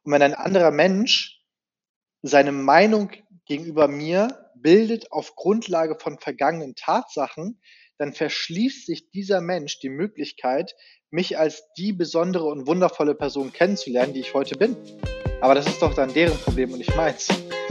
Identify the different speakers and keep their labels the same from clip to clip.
Speaker 1: Und wenn ein anderer Mensch seine Meinung gegenüber mir bildet auf Grundlage von vergangenen Tatsachen, dann verschließt sich dieser Mensch die Möglichkeit, mich als die besondere und wundervolle Person kennenzulernen, die ich heute bin. Aber das ist doch dann deren Problem und nicht meins.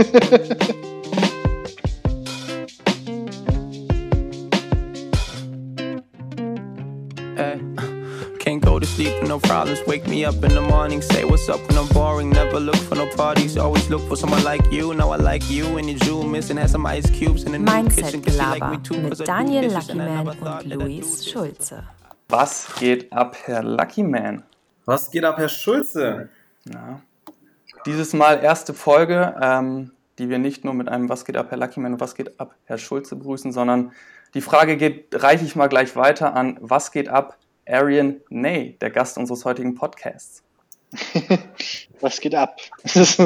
Speaker 2: Can't go to sleep with no problems. Wake me up in the morning. Say what's up when I'm boring. Never look for no parties. Always look for someone like you. Now I like you and your jewel missing. Had some ice cubes in the new kitchen. Cause you like me too.
Speaker 3: Mit Daniel Luckyman und Luis Schulze.
Speaker 4: Was geht ab, Herr Luckyman?
Speaker 5: Was geht ab, Herr Schulze?
Speaker 4: Ja. Dieses Mal erste Folge, die wir nicht nur mit einem Was geht ab, Herr Luckyman und Was geht ab, Herr Schulze begrüßen, sondern die Frage reiche ich mal gleich weiter an, was geht ab, Arian Ney, der Gast unseres heutigen Podcasts.
Speaker 1: Was geht ab? Das ist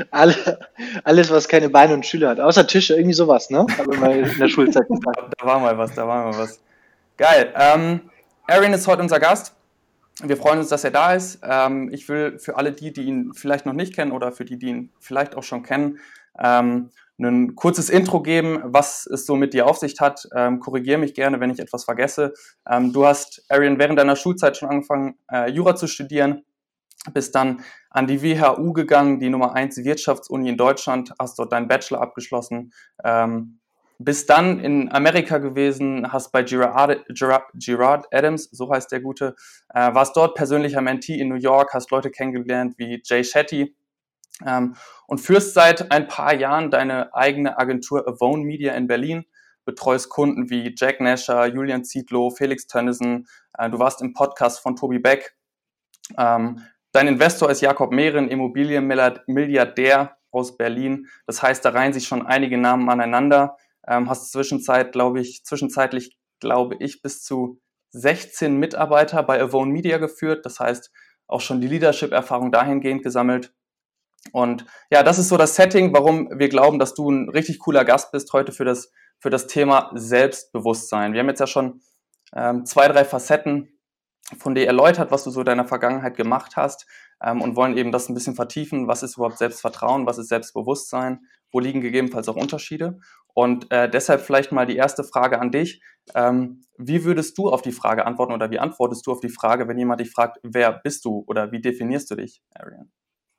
Speaker 1: alles, was keine Beine und Schüler hat. Außer Tische, irgendwie sowas, ne? Habe ich mal in der Schulzeit gesagt.
Speaker 4: Da war mal was. Geil. Arian ist heute unser Gast. Wir freuen uns, dass er da ist. Ich will für alle die ihn vielleicht noch nicht kennen oder für die ihn vielleicht auch schon kennen, ein kurzes Intro geben, was es so mit dir auf sich hat. Korrigiere mich gerne, wenn ich etwas vergesse. Du hast, Arian, während deiner Schulzeit schon angefangen, Jura zu studieren, bist dann an die WHU gegangen, die Nummer 1 Wirtschaftsuni in Deutschland, hast dort deinen Bachelor abgeschlossen, bist dann in Amerika gewesen, hast bei Gerard Adams, so heißt der Gute, warst dort persönlicher Mentee in New York, hast Leute kennengelernt wie Jay Shetty, und führst seit ein paar Jahren deine eigene Agentur Avon Media in Berlin, betreust Kunden wie Jack Nasher, Julian Zietlow, Felix Tönnissen, du warst im Podcast von Tobi Beck. Dein Investor ist Jakob Mehren, Immobilienmilliardär aus Berlin. Das heißt, da reihen sich schon einige Namen aneinander. Hast zwischenzeitlich, glaube ich, bis zu 16 Mitarbeiter bei Avon Media geführt. Das heißt, auch schon die Leadership-Erfahrung dahingehend gesammelt. Und ja, das ist so das Setting, warum wir glauben, dass du ein richtig cooler Gast bist heute für das Thema Selbstbewusstsein. Wir haben jetzt ja schon 2-3 Facetten von dir erläutert, was du so in deiner Vergangenheit gemacht hast, und wollen eben das ein bisschen vertiefen. Was ist überhaupt Selbstvertrauen? Was ist Selbstbewusstsein? Wo liegen gegebenenfalls auch Unterschiede? Und deshalb vielleicht mal die erste Frage an dich. Wie würdest du auf die Frage antworten oder wie antwortest du auf die Frage, wenn jemand dich fragt, wer bist du oder wie definierst du dich, Arian?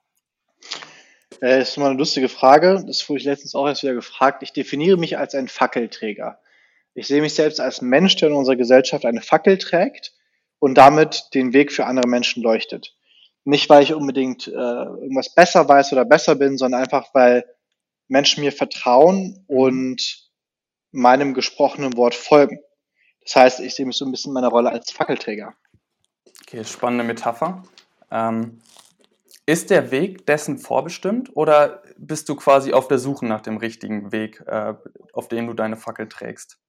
Speaker 1: Das ist mal eine lustige Frage. Das wurde ich letztens auch erst wieder gefragt. Ich definiere mich als ein Fackelträger. Ich sehe mich selbst als Mensch, der in unserer Gesellschaft eine Fackel trägt und damit den Weg für andere Menschen leuchtet. Nicht, weil ich unbedingt irgendwas besser weiß oder besser bin, sondern einfach, weil Menschen mir vertrauen und meinem gesprochenen Wort folgen. Das heißt, ich sehe mich so ein bisschen in meiner Rolle als Fackelträger.
Speaker 4: Okay, spannende Metapher. Ist der Weg dessen vorbestimmt oder bist du quasi auf der Suche nach dem richtigen Weg, auf dem du deine Fackel trägst?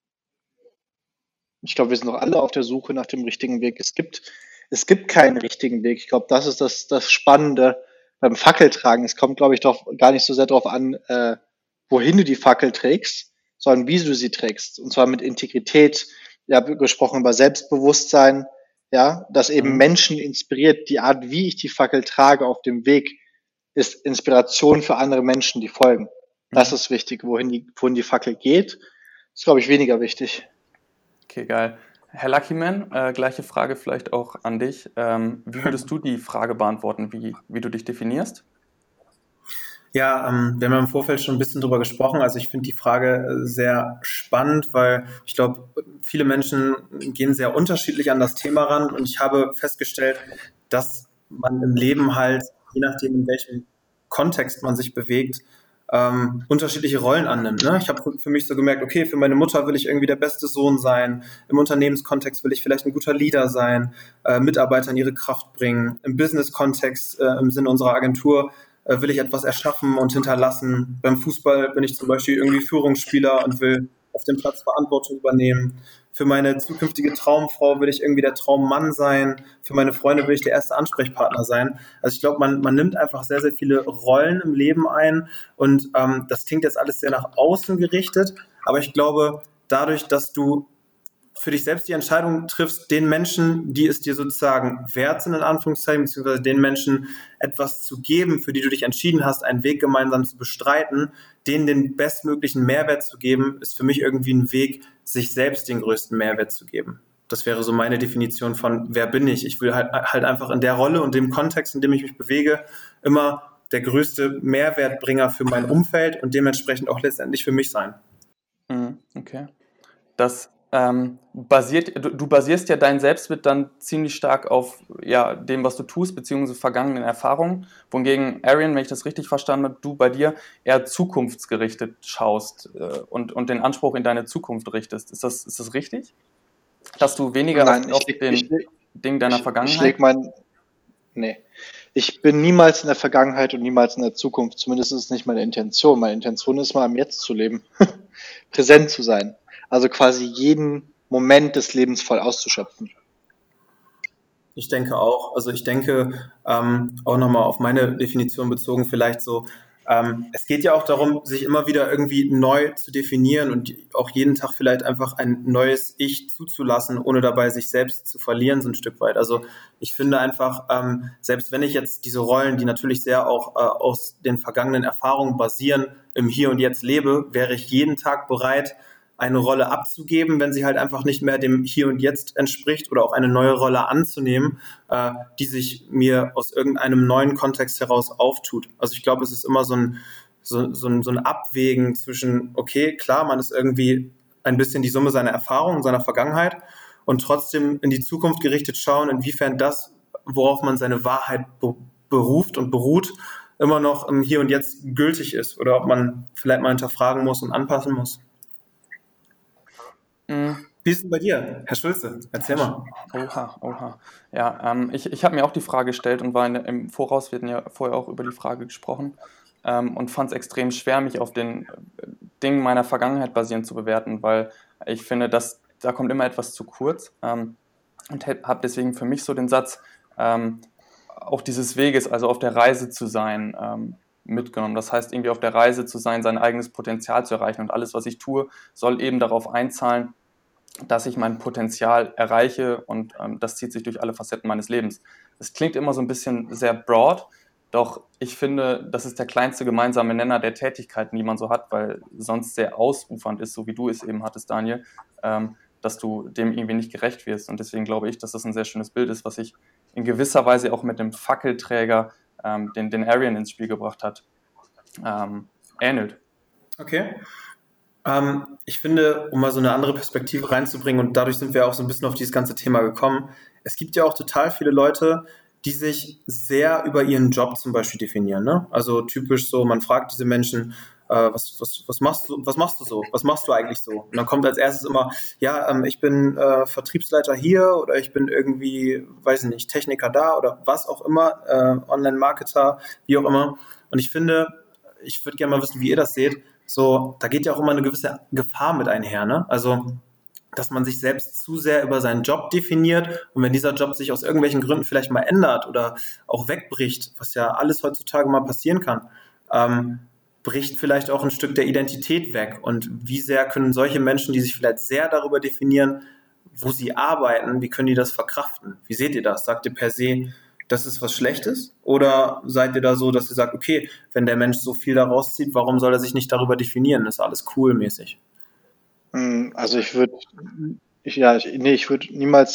Speaker 1: Ich glaube, wir sind doch alle auf der Suche nach dem richtigen Weg. Es gibt keinen richtigen Weg. Ich glaube, das ist das Spannende beim Fackeltragen. Es kommt, glaube ich, doch gar nicht so sehr darauf an, wohin du die Fackel trägst, sondern wie du sie trägst. Und zwar mit Integrität. Ich habe gesprochen über Selbstbewusstsein, ja, das eben Menschen inspiriert. Die Art, wie ich die Fackel trage auf dem Weg, ist Inspiration für andere Menschen, die folgen. Das ist wichtig. Wohin die Fackel geht, ist, glaube ich, weniger wichtig.
Speaker 4: Okay, geil. Herr Luckyman, gleiche Frage vielleicht auch an dich. Wie würdest du die Frage beantworten, wie du dich definierst?
Speaker 5: Ja, wir haben im Vorfeld schon ein bisschen drüber gesprochen. Also ich finde die Frage sehr spannend, weil ich glaube, viele Menschen gehen sehr unterschiedlich an das Thema ran. Und ich habe festgestellt, dass man im Leben halt, je nachdem in welchem Kontext man sich bewegt, unterschiedliche Rollen annimmt. Ne? Ich habe für mich so gemerkt, okay, für meine Mutter will ich irgendwie der beste Sohn sein. Im Unternehmenskontext will ich vielleicht ein guter Leader sein, Mitarbeiter in ihre Kraft bringen. Im Business-Kontext, im Sinne unserer Agentur, will ich etwas erschaffen und hinterlassen. Beim Fußball bin ich zum Beispiel irgendwie Führungsspieler und will auf dem Platz Verantwortung übernehmen. Für meine zukünftige Traumfrau will ich irgendwie der Traummann sein. Für meine Freunde will ich der erste Ansprechpartner sein. Also ich glaube, man nimmt einfach sehr, sehr viele Rollen im Leben ein und das klingt jetzt alles sehr nach außen gerichtet, aber ich glaube, dadurch, dass du für dich selbst die Entscheidung triffst, den Menschen, die es dir sozusagen wert sind, in Anführungszeichen, beziehungsweise den Menschen etwas zu geben, für die du dich entschieden hast, einen Weg gemeinsam zu bestreiten, denen den bestmöglichen Mehrwert zu geben, ist für mich irgendwie ein Weg, sich selbst den größten Mehrwert zu geben. Das wäre so meine Definition von, wer bin ich? Ich will halt einfach in der Rolle und dem Kontext, in dem ich mich bewege, immer der größte Mehrwertbringer für mein Umfeld und dementsprechend auch letztendlich für mich sein.
Speaker 4: Okay. Das du basierst ja dein Selbstbild dann ziemlich stark auf dem, was du tust, beziehungsweise vergangenen Erfahrungen, wohingegen Arian, wenn ich das richtig verstanden habe, du bei dir eher zukunftsgerichtet schaust und den Anspruch in deine Zukunft richtest. Ist das richtig? Dass du weniger auf den Dingen deiner Vergangenheit?
Speaker 1: Nee. Ich bin niemals in der Vergangenheit und niemals in der Zukunft. Zumindest ist es nicht meine Intention. Meine Intention ist mal im Jetzt zu leben, präsent zu sein. Also quasi jeden Moment des Lebens voll auszuschöpfen.
Speaker 5: Ich denke auch. Also ich denke, auch nochmal auf meine Definition bezogen, vielleicht so, es geht ja auch darum, sich immer wieder irgendwie neu zu definieren und auch jeden Tag vielleicht einfach ein neues Ich zuzulassen, ohne dabei sich selbst zu verlieren, so ein Stück weit. Also ich finde einfach, selbst wenn ich jetzt diese Rollen, die natürlich sehr auch aus den vergangenen Erfahrungen basieren, im Hier und Jetzt lebe, wäre ich jeden Tag bereit, eine Rolle abzugeben, wenn sie halt einfach nicht mehr dem Hier und Jetzt entspricht oder auch eine neue Rolle anzunehmen, die sich mir aus irgendeinem neuen Kontext heraus auftut. Also ich glaube, es ist immer so ein Abwägen zwischen, okay, klar, man ist irgendwie ein bisschen die Summe seiner Erfahrungen, seiner Vergangenheit und trotzdem in die Zukunft gerichtet schauen, inwiefern das, worauf man seine Wahrheit beruft und beruht, immer noch im Hier und Jetzt gültig ist oder ob man vielleicht mal hinterfragen muss und anpassen muss. Wie ist es denn bei dir, Herr Schulze? Erzähl mal.
Speaker 4: Oha. Ja, ich habe mir auch die Frage gestellt und war im Voraus, wir hatten ja vorher auch über die Frage gesprochen und fand es extrem schwer, mich auf den Dingen meiner Vergangenheit basierend zu bewerten, weil ich finde, da kommt immer etwas zu kurz und habe deswegen für mich so den Satz, auch dieses Weges, also auf der Reise zu sein, mitgenommen. Das heißt, irgendwie auf der Reise zu sein, sein eigenes Potenzial zu erreichen und alles, was ich tue, soll eben darauf einzahlen, dass ich mein Potenzial erreiche und das zieht sich durch alle Facetten meines Lebens. Es klingt immer so ein bisschen sehr broad, doch ich finde, das ist der kleinste gemeinsame Nenner der Tätigkeiten, die man so hat, weil sonst sehr ausufernd ist, so wie du es eben hattest, Daniel, dass du dem irgendwie nicht gerecht wirst. Und deswegen glaube ich, dass das ein sehr schönes Bild ist, was sich in gewisser Weise auch mit dem Fackelträger, den Arian ins Spiel gebracht hat, ähnelt.
Speaker 5: Okay. Ich finde, um mal so eine andere Perspektive reinzubringen und dadurch sind wir auch so ein bisschen auf dieses ganze Thema gekommen, es gibt ja auch total viele Leute, die sich sehr über ihren Job zum Beispiel definieren, ne? Also typisch so, man fragt diese Menschen, was machst du so? Was machst du eigentlich so? Und dann kommt als erstes immer, ich bin Vertriebsleiter hier oder ich bin irgendwie, weiß nicht, Techniker da oder was auch immer, Online-Marketer, wie auch immer. Und ich finde, ich würde gerne mal wissen, wie ihr das seht. So, da geht ja auch immer eine gewisse Gefahr mit einher, ne? Also, dass man sich selbst zu sehr über seinen Job definiert und wenn dieser Job sich aus irgendwelchen Gründen vielleicht mal ändert oder auch wegbricht, was ja alles heutzutage mal passieren kann, bricht vielleicht auch ein Stück der Identität weg. Und wie sehr können solche Menschen, die sich vielleicht sehr darüber definieren, wo sie arbeiten, wie können die das verkraften? Wie seht ihr das? Sagt ihr per se, das ist was Schlechtes? Oder seid ihr da so, dass ihr sagt, okay, wenn der Mensch so viel da rauszieht, warum soll er sich nicht darüber definieren? Das ist alles cool mäßig.
Speaker 1: Also ich würde niemals,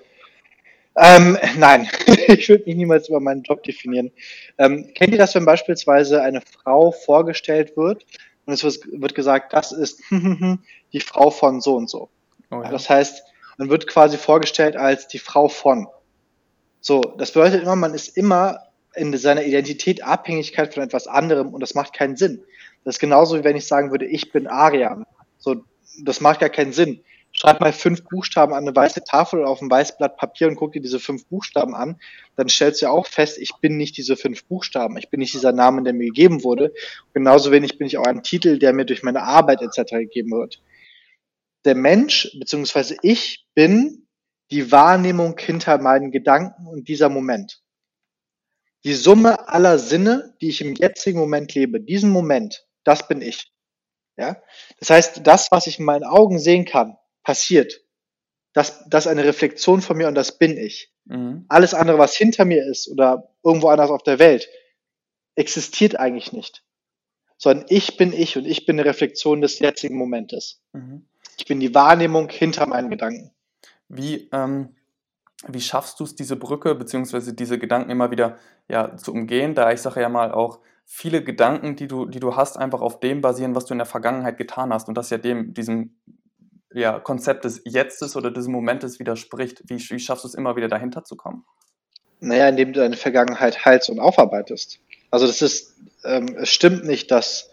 Speaker 1: nein, ich würde mich niemals über meinen Job definieren. Kennt ihr das, wenn beispielsweise eine Frau vorgestellt wird und es wird gesagt, das ist die Frau von so und so.
Speaker 4: Oh ja.
Speaker 1: Das heißt, man wird quasi vorgestellt als die Frau von. So, das bedeutet immer, man ist immer in seiner Identität Abhängigkeit von etwas anderem und das macht keinen Sinn. Das ist genauso, wie wenn ich sagen würde, ich bin Arian. So, das macht gar keinen Sinn. Schreib mal 5 Buchstaben an eine weiße Tafel oder auf ein weißes Blatt Papier und guck dir diese 5 Buchstaben an. Dann stellst du ja auch fest, ich bin nicht diese 5 Buchstaben. Ich bin nicht dieser Name, der mir gegeben wurde. Genauso wenig bin ich auch ein Titel, der mir durch meine Arbeit etc. gegeben wird. Der Mensch, beziehungsweise ich bin die Wahrnehmung hinter meinen Gedanken und dieser Moment. Die Summe aller Sinne, die ich im jetzigen Moment lebe, diesen Moment, das bin ich. Ja? Das heißt, das, was ich in meinen Augen sehen kann, passiert. das eine Reflexion von mir und das bin ich.
Speaker 4: Mhm.
Speaker 1: Alles andere, was hinter mir ist oder irgendwo anders auf der Welt, existiert eigentlich nicht. Sondern ich bin ich und ich bin eine Reflexion des jetzigen Momentes.
Speaker 4: Mhm.
Speaker 1: Ich bin die Wahrnehmung hinter meinen Gedanken.
Speaker 4: Wie schaffst du es, diese Brücke beziehungsweise diese Gedanken immer wieder zu umgehen? Da ich sage ja mal auch, viele Gedanken, die du hast, einfach auf dem basieren, was du in der Vergangenheit getan hast und das ja diesem Konzept des Jetztes oder des Momentes widerspricht. Wie schaffst du es immer wieder dahinter zu kommen?
Speaker 1: Naja, indem du deine Vergangenheit heilst und aufarbeitest. Also das ist, es stimmt nicht, dass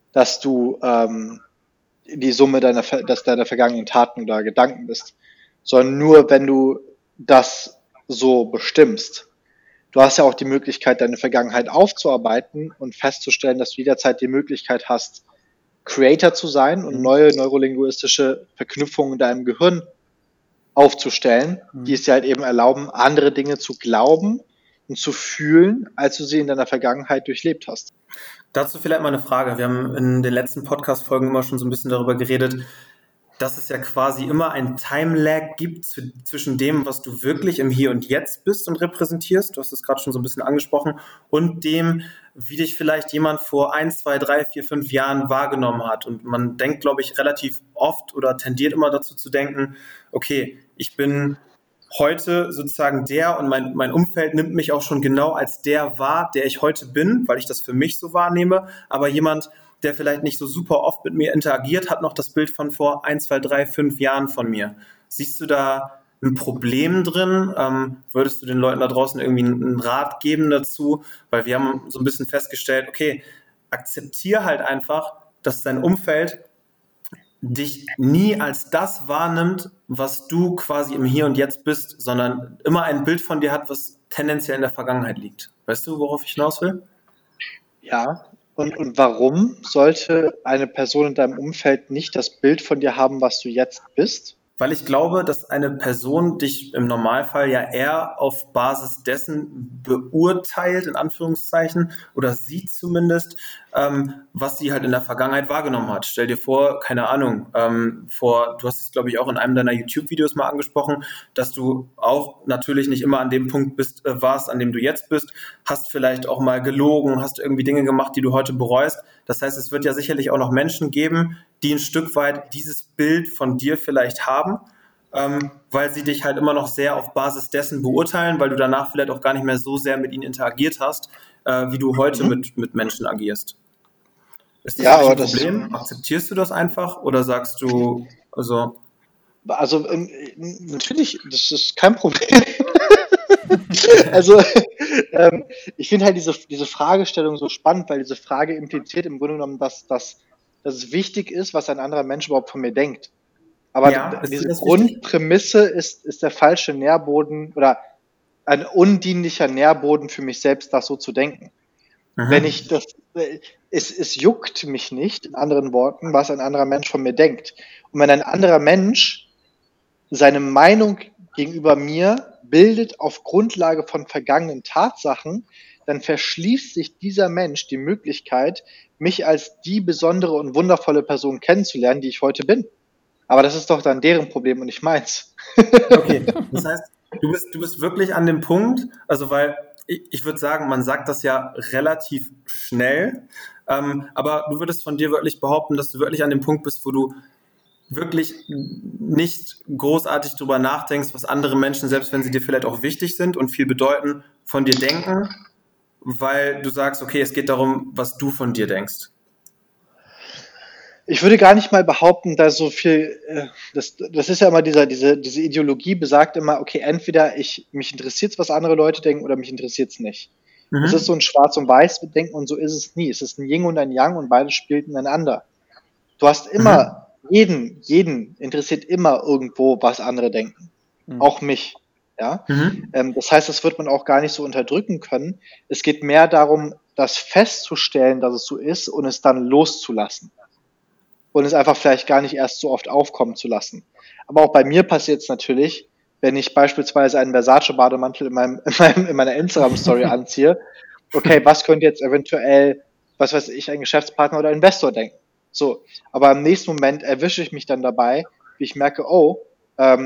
Speaker 1: du die Summe deiner vergangenen Taten oder Gedanken bist, sondern nur, wenn du das so bestimmst. Du hast ja auch die Möglichkeit, deine Vergangenheit aufzuarbeiten und festzustellen, dass du jederzeit die Möglichkeit hast, Creator zu sein und neue neurolinguistische Verknüpfungen in deinem Gehirn aufzustellen, die es dir halt eben erlauben, andere Dinge zu glauben und zu fühlen, als du sie in deiner Vergangenheit durchlebt hast.
Speaker 5: Dazu vielleicht mal eine Frage. Wir haben in den letzten Podcast-Folgen immer schon so ein bisschen darüber geredet, dass es ja quasi immer ein Time-Lag gibt zwischen dem, was du wirklich im Hier und Jetzt bist und repräsentierst, du hast es gerade schon so ein bisschen angesprochen, und dem, wie dich vielleicht jemand vor 1, 2, 3, 4, 5 Jahren wahrgenommen hat. Und man denkt, glaube ich, relativ oft oder tendiert immer dazu zu denken, okay, ich bin heute sozusagen der und mein Umfeld nimmt mich auch schon genau als der wahr, der ich heute bin, weil ich das für mich so wahrnehme, aber jemand, der vielleicht nicht so super oft mit mir interagiert, hat noch das Bild von vor 1, 2, 3, 5 Jahren von mir. Siehst du da ein Problem drin? Würdest du den Leuten da draußen irgendwie einen Rat geben dazu? Weil wir haben so ein bisschen festgestellt, okay, akzeptier halt einfach, dass dein Umfeld dich nie als das wahrnimmt, was du quasi im Hier und Jetzt bist, sondern immer ein Bild von dir hat, was tendenziell in der Vergangenheit liegt. Weißt du, worauf ich hinaus will?
Speaker 1: Ja. Und warum sollte eine Person in deinem Umfeld nicht das Bild von dir haben, was du jetzt bist?
Speaker 5: Weil ich glaube, dass eine Person dich im Normalfall ja eher auf Basis dessen beurteilt, in Anführungszeichen, oder sieht zumindest, was sie halt in der Vergangenheit wahrgenommen hat. Stell dir vor, keine Ahnung, du hast es, glaube ich, auch in einem deiner YouTube-Videos mal angesprochen, dass du auch natürlich nicht immer an dem Punkt warst, an dem du jetzt bist, hast vielleicht auch mal gelogen, hast irgendwie Dinge gemacht, die du heute bereust. Das heißt, es wird ja sicherlich auch noch Menschen geben, die ein Stück weit dieses Bild von dir vielleicht haben, weil sie dich halt immer noch sehr auf Basis dessen beurteilen, weil du danach vielleicht auch gar nicht mehr so sehr mit ihnen interagiert hast, wie du heute mit Menschen agierst. Ist das ein Problem? Akzeptierst du das einfach oder sagst du,
Speaker 1: natürlich, das ist kein Problem. Also ich finde halt diese Fragestellung so spannend, weil diese Frage impliziert im Grunde genommen, dass es wichtig ist, was ein anderer Mensch überhaupt von mir denkt. Aber diese Grundprämisse ist der falsche Nährboden oder ein undienlicher Nährboden für mich selbst, das so zu denken. Wenn ich es juckt mich nicht, in anderen Worten, was ein anderer Mensch von mir denkt. Und wenn ein anderer Mensch seine Meinung gegenüber mir bildet auf Grundlage von vergangenen Tatsachen, dann verschließt sich dieser Mensch die Möglichkeit, mich als die besondere und wundervolle Person kennenzulernen, die ich heute bin. Aber das ist doch dann deren Problem und nicht meins.
Speaker 5: Okay, das heißt, du bist wirklich an dem Punkt, also weil ich würde sagen, man sagt das ja relativ schnell, aber du würdest von dir wirklich behaupten, dass du wirklich an dem Punkt bist, wo du wirklich nicht großartig drüber nachdenkst, was andere Menschen, selbst wenn sie dir vielleicht auch wichtig sind und viel bedeuten, von dir denken, weil du sagst, okay, es geht darum, was du von dir denkst.
Speaker 1: Ich würde gar nicht mal behaupten, da so viel, das ist ja immer diese Ideologie besagt immer, okay, entweder mich interessiert es, was andere Leute denken, oder mich interessiert es nicht. Das ist so ein Schwarz- und Weiß-Denken und so ist es nie. Es ist ein Yin und ein Yang und beides spielt ineinander. Du hast immer, jeden interessiert immer irgendwo, was andere denken. Auch mich. Ja? Das heißt, das wird man auch gar nicht so unterdrücken können. Es geht mehr darum, das festzustellen, dass es so ist und es dann loszulassen. Und es einfach vielleicht gar nicht erst so oft aufkommen zu lassen. Aber auch bei mir passiert es natürlich, wenn ich beispielsweise einen Versace-Bademantel in meiner Instagram-Story anziehe, okay, was könnte jetzt eventuell, was weiß ich, ein Geschäftspartner oder Investor denken? So, aber im nächsten Moment erwische ich mich dann dabei, wie ich merke, mir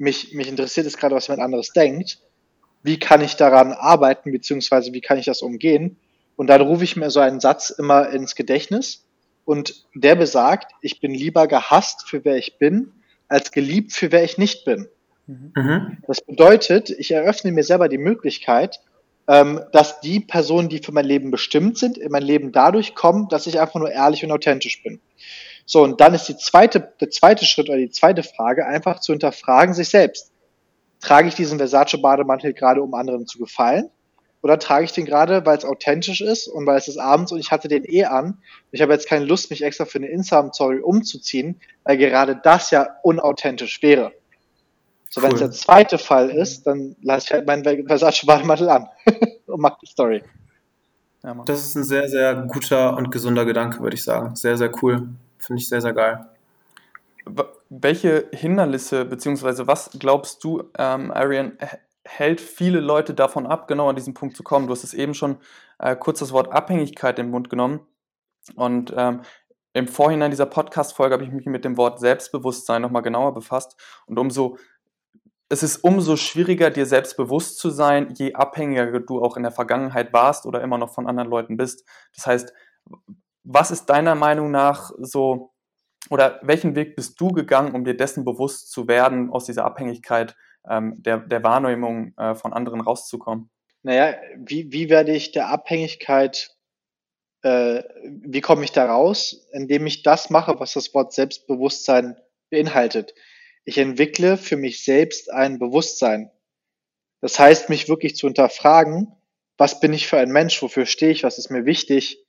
Speaker 1: mich interessiert es gerade, was jemand anderes denkt. Wie kann ich daran arbeiten, beziehungsweise wie kann ich das umgehen? Und dann rufe ich mir so einen Satz immer ins Gedächtnis und der besagt, ich bin lieber gehasst für wer ich bin, als geliebt für wer ich nicht bin.
Speaker 5: Mhm.
Speaker 1: Das bedeutet, ich eröffne mir selber die Möglichkeit, dass die Personen, die für mein Leben bestimmt sind, in mein Leben dadurch kommen, dass ich einfach nur ehrlich und authentisch bin. So, und dann ist der zweite Schritt oder die zweite Frage, einfach zu hinterfragen sich selbst. Trage ich diesen Versace-Bademantel gerade, um anderen zu gefallen? Oder trage ich den gerade, weil es authentisch ist und weil es ist abends und ich hatte den an und ich habe jetzt keine Lust, mich extra für eine Instagram-Story umzuziehen, weil gerade das ja unauthentisch wäre. So, wenn es der zweite Fall ist, dann lasse ich halt meinen Versace-Bademantel an und mache die Story.
Speaker 5: Ja, das ist ein sehr, sehr guter und gesunder Gedanke, würde ich sagen. Sehr, sehr cool. Finde ich sehr, sehr geil.
Speaker 4: Welche Hindernisse, beziehungsweise was glaubst du, Arian, hält viele Leute davon ab, genau an diesen Punkt zu kommen? Du hast es eben schon kurz das Wort Abhängigkeit in den Mund genommen. Und im Vorhinein dieser Podcast-Folge habe ich mich mit dem Wort Selbstbewusstsein nochmal genauer befasst. Und es ist umso schwieriger, dir selbstbewusst zu sein, je abhängiger du auch in der Vergangenheit warst oder immer noch von anderen Leuten bist. Das heißt, was ist deiner Meinung nach so, oder welchen Weg bist du gegangen, um dir dessen bewusst zu werden, aus dieser Abhängigkeit der Wahrnehmung von anderen rauszukommen?
Speaker 1: Naja, wie werde ich der Abhängigkeit, wie komme ich da raus? Indem ich das mache, was das Wort Selbstbewusstsein beinhaltet. Ich entwickle für mich selbst ein Bewusstsein. Das heißt, mich wirklich zu hinterfragen, was bin ich für ein Mensch, wofür stehe ich, was ist mir wichtig,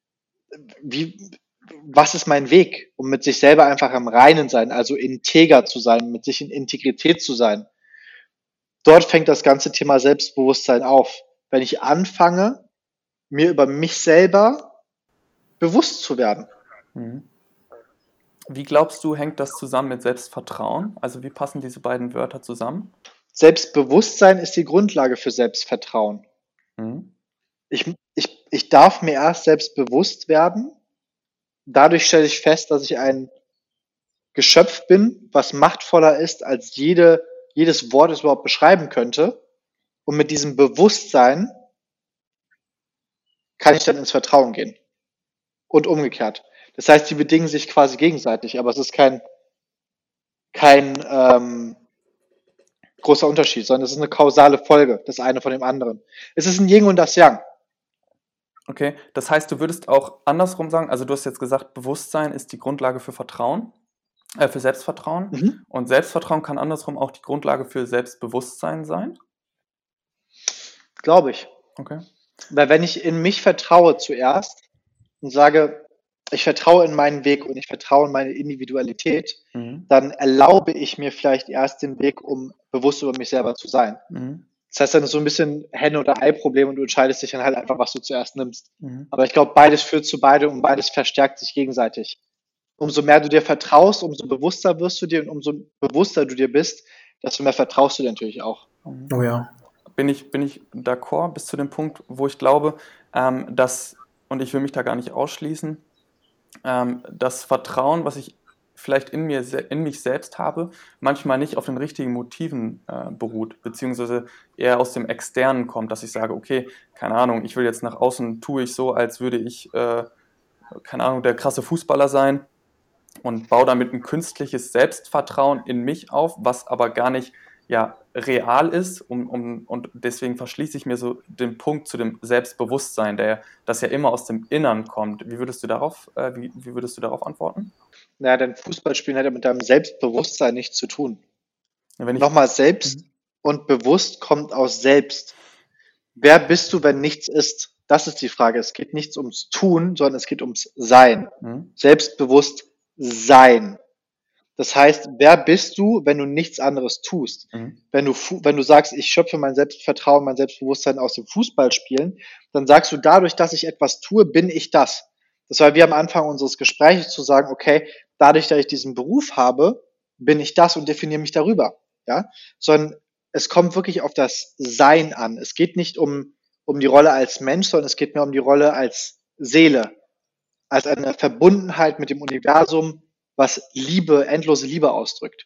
Speaker 1: was ist mein Weg, um mit sich selber einfach im Reinen sein, also integer zu sein, mit sich in Integrität zu sein. Dort fängt das ganze Thema Selbstbewusstsein auf. Wenn ich anfange, mir über mich selber bewusst zu werden.
Speaker 4: Wie glaubst du, hängt das zusammen mit Selbstvertrauen? Also wie passen diese beiden Wörter zusammen?
Speaker 1: Selbstbewusstsein ist die Grundlage für Selbstvertrauen. Ich darf mir erst selbst bewusst werden. Dadurch stelle ich fest, dass ich ein Geschöpf bin, was machtvoller ist, als jedes Wort es überhaupt beschreiben könnte. Und mit diesem Bewusstsein kann ich dann ins Vertrauen gehen. Und umgekehrt. Das heißt, die bedingen sich quasi gegenseitig, aber es ist kein großer Unterschied, sondern es ist eine kausale Folge, das eine von dem anderen. Es ist ein Yin und das Yang.
Speaker 4: Okay, das heißt, du würdest auch andersrum sagen, also du hast jetzt gesagt, Bewusstsein ist die Grundlage für Vertrauen, für Selbstvertrauen. Und Selbstvertrauen kann andersrum auch die Grundlage für Selbstbewusstsein sein?
Speaker 1: Glaube ich.
Speaker 4: Okay.
Speaker 1: Weil wenn ich in mich vertraue zuerst und sage, ich vertraue in meinen Weg und ich vertraue in meine Individualität, dann erlaube ich mir vielleicht erst den Weg, um bewusst über mich selber zu sein. Das heißt, dann ist so ein bisschen Henne- oder Ei-Problem und du entscheidest dich dann halt einfach, was du zuerst nimmst. Aber ich glaube, beides führt zu beidem und beides verstärkt sich gegenseitig. Umso mehr du dir vertraust, umso bewusster wirst du dir und umso bewusster du dir bist, desto mehr vertraust du dir natürlich auch.
Speaker 5: Oh ja.
Speaker 4: Bin ich d'accord bis zu dem Punkt, wo ich glaube, dass, und ich will mich da gar nicht ausschließen, das Vertrauen, was ich vielleicht in mich selbst habe, manchmal nicht auf den richtigen Motiven beruht, beziehungsweise eher aus dem Externen kommt, dass ich sage, okay, keine Ahnung, ich will jetzt nach außen, tue ich so, als würde ich, keine Ahnung, der krasse Fußballer sein und baue damit ein künstliches Selbstvertrauen in mich auf, was aber gar nicht real ist und deswegen verschließe ich mir so den Punkt zu dem Selbstbewusstsein, das ja immer aus dem Innern kommt. Wie würdest du darauf antworten?
Speaker 1: Naja, dein Fußballspielen hat ja mit deinem Selbstbewusstsein nichts zu tun. Nochmal, selbst und bewusst kommt aus selbst. Wer bist du, wenn nichts ist? Das ist die Frage. Es geht nicht ums Tun, sondern es geht ums Sein. Selbstbewusst sein. Das heißt, wer bist du, wenn du nichts anderes tust? Wenn du sagst, ich schöpfe mein Selbstvertrauen, mein Selbstbewusstsein aus dem Fußballspielen, dann sagst du, dadurch, dass ich etwas tue, bin ich das. Das war wie am Anfang unseres Gesprächs zu sagen, okay, dadurch, dass ich diesen Beruf habe, bin ich das und definiere mich darüber. Ja? Sondern es kommt wirklich auf das Sein an. Es geht nicht um die Rolle als Mensch, sondern es geht mehr um die Rolle als Seele, als eine Verbundenheit mit dem Universum, was Liebe, endlose Liebe ausdrückt.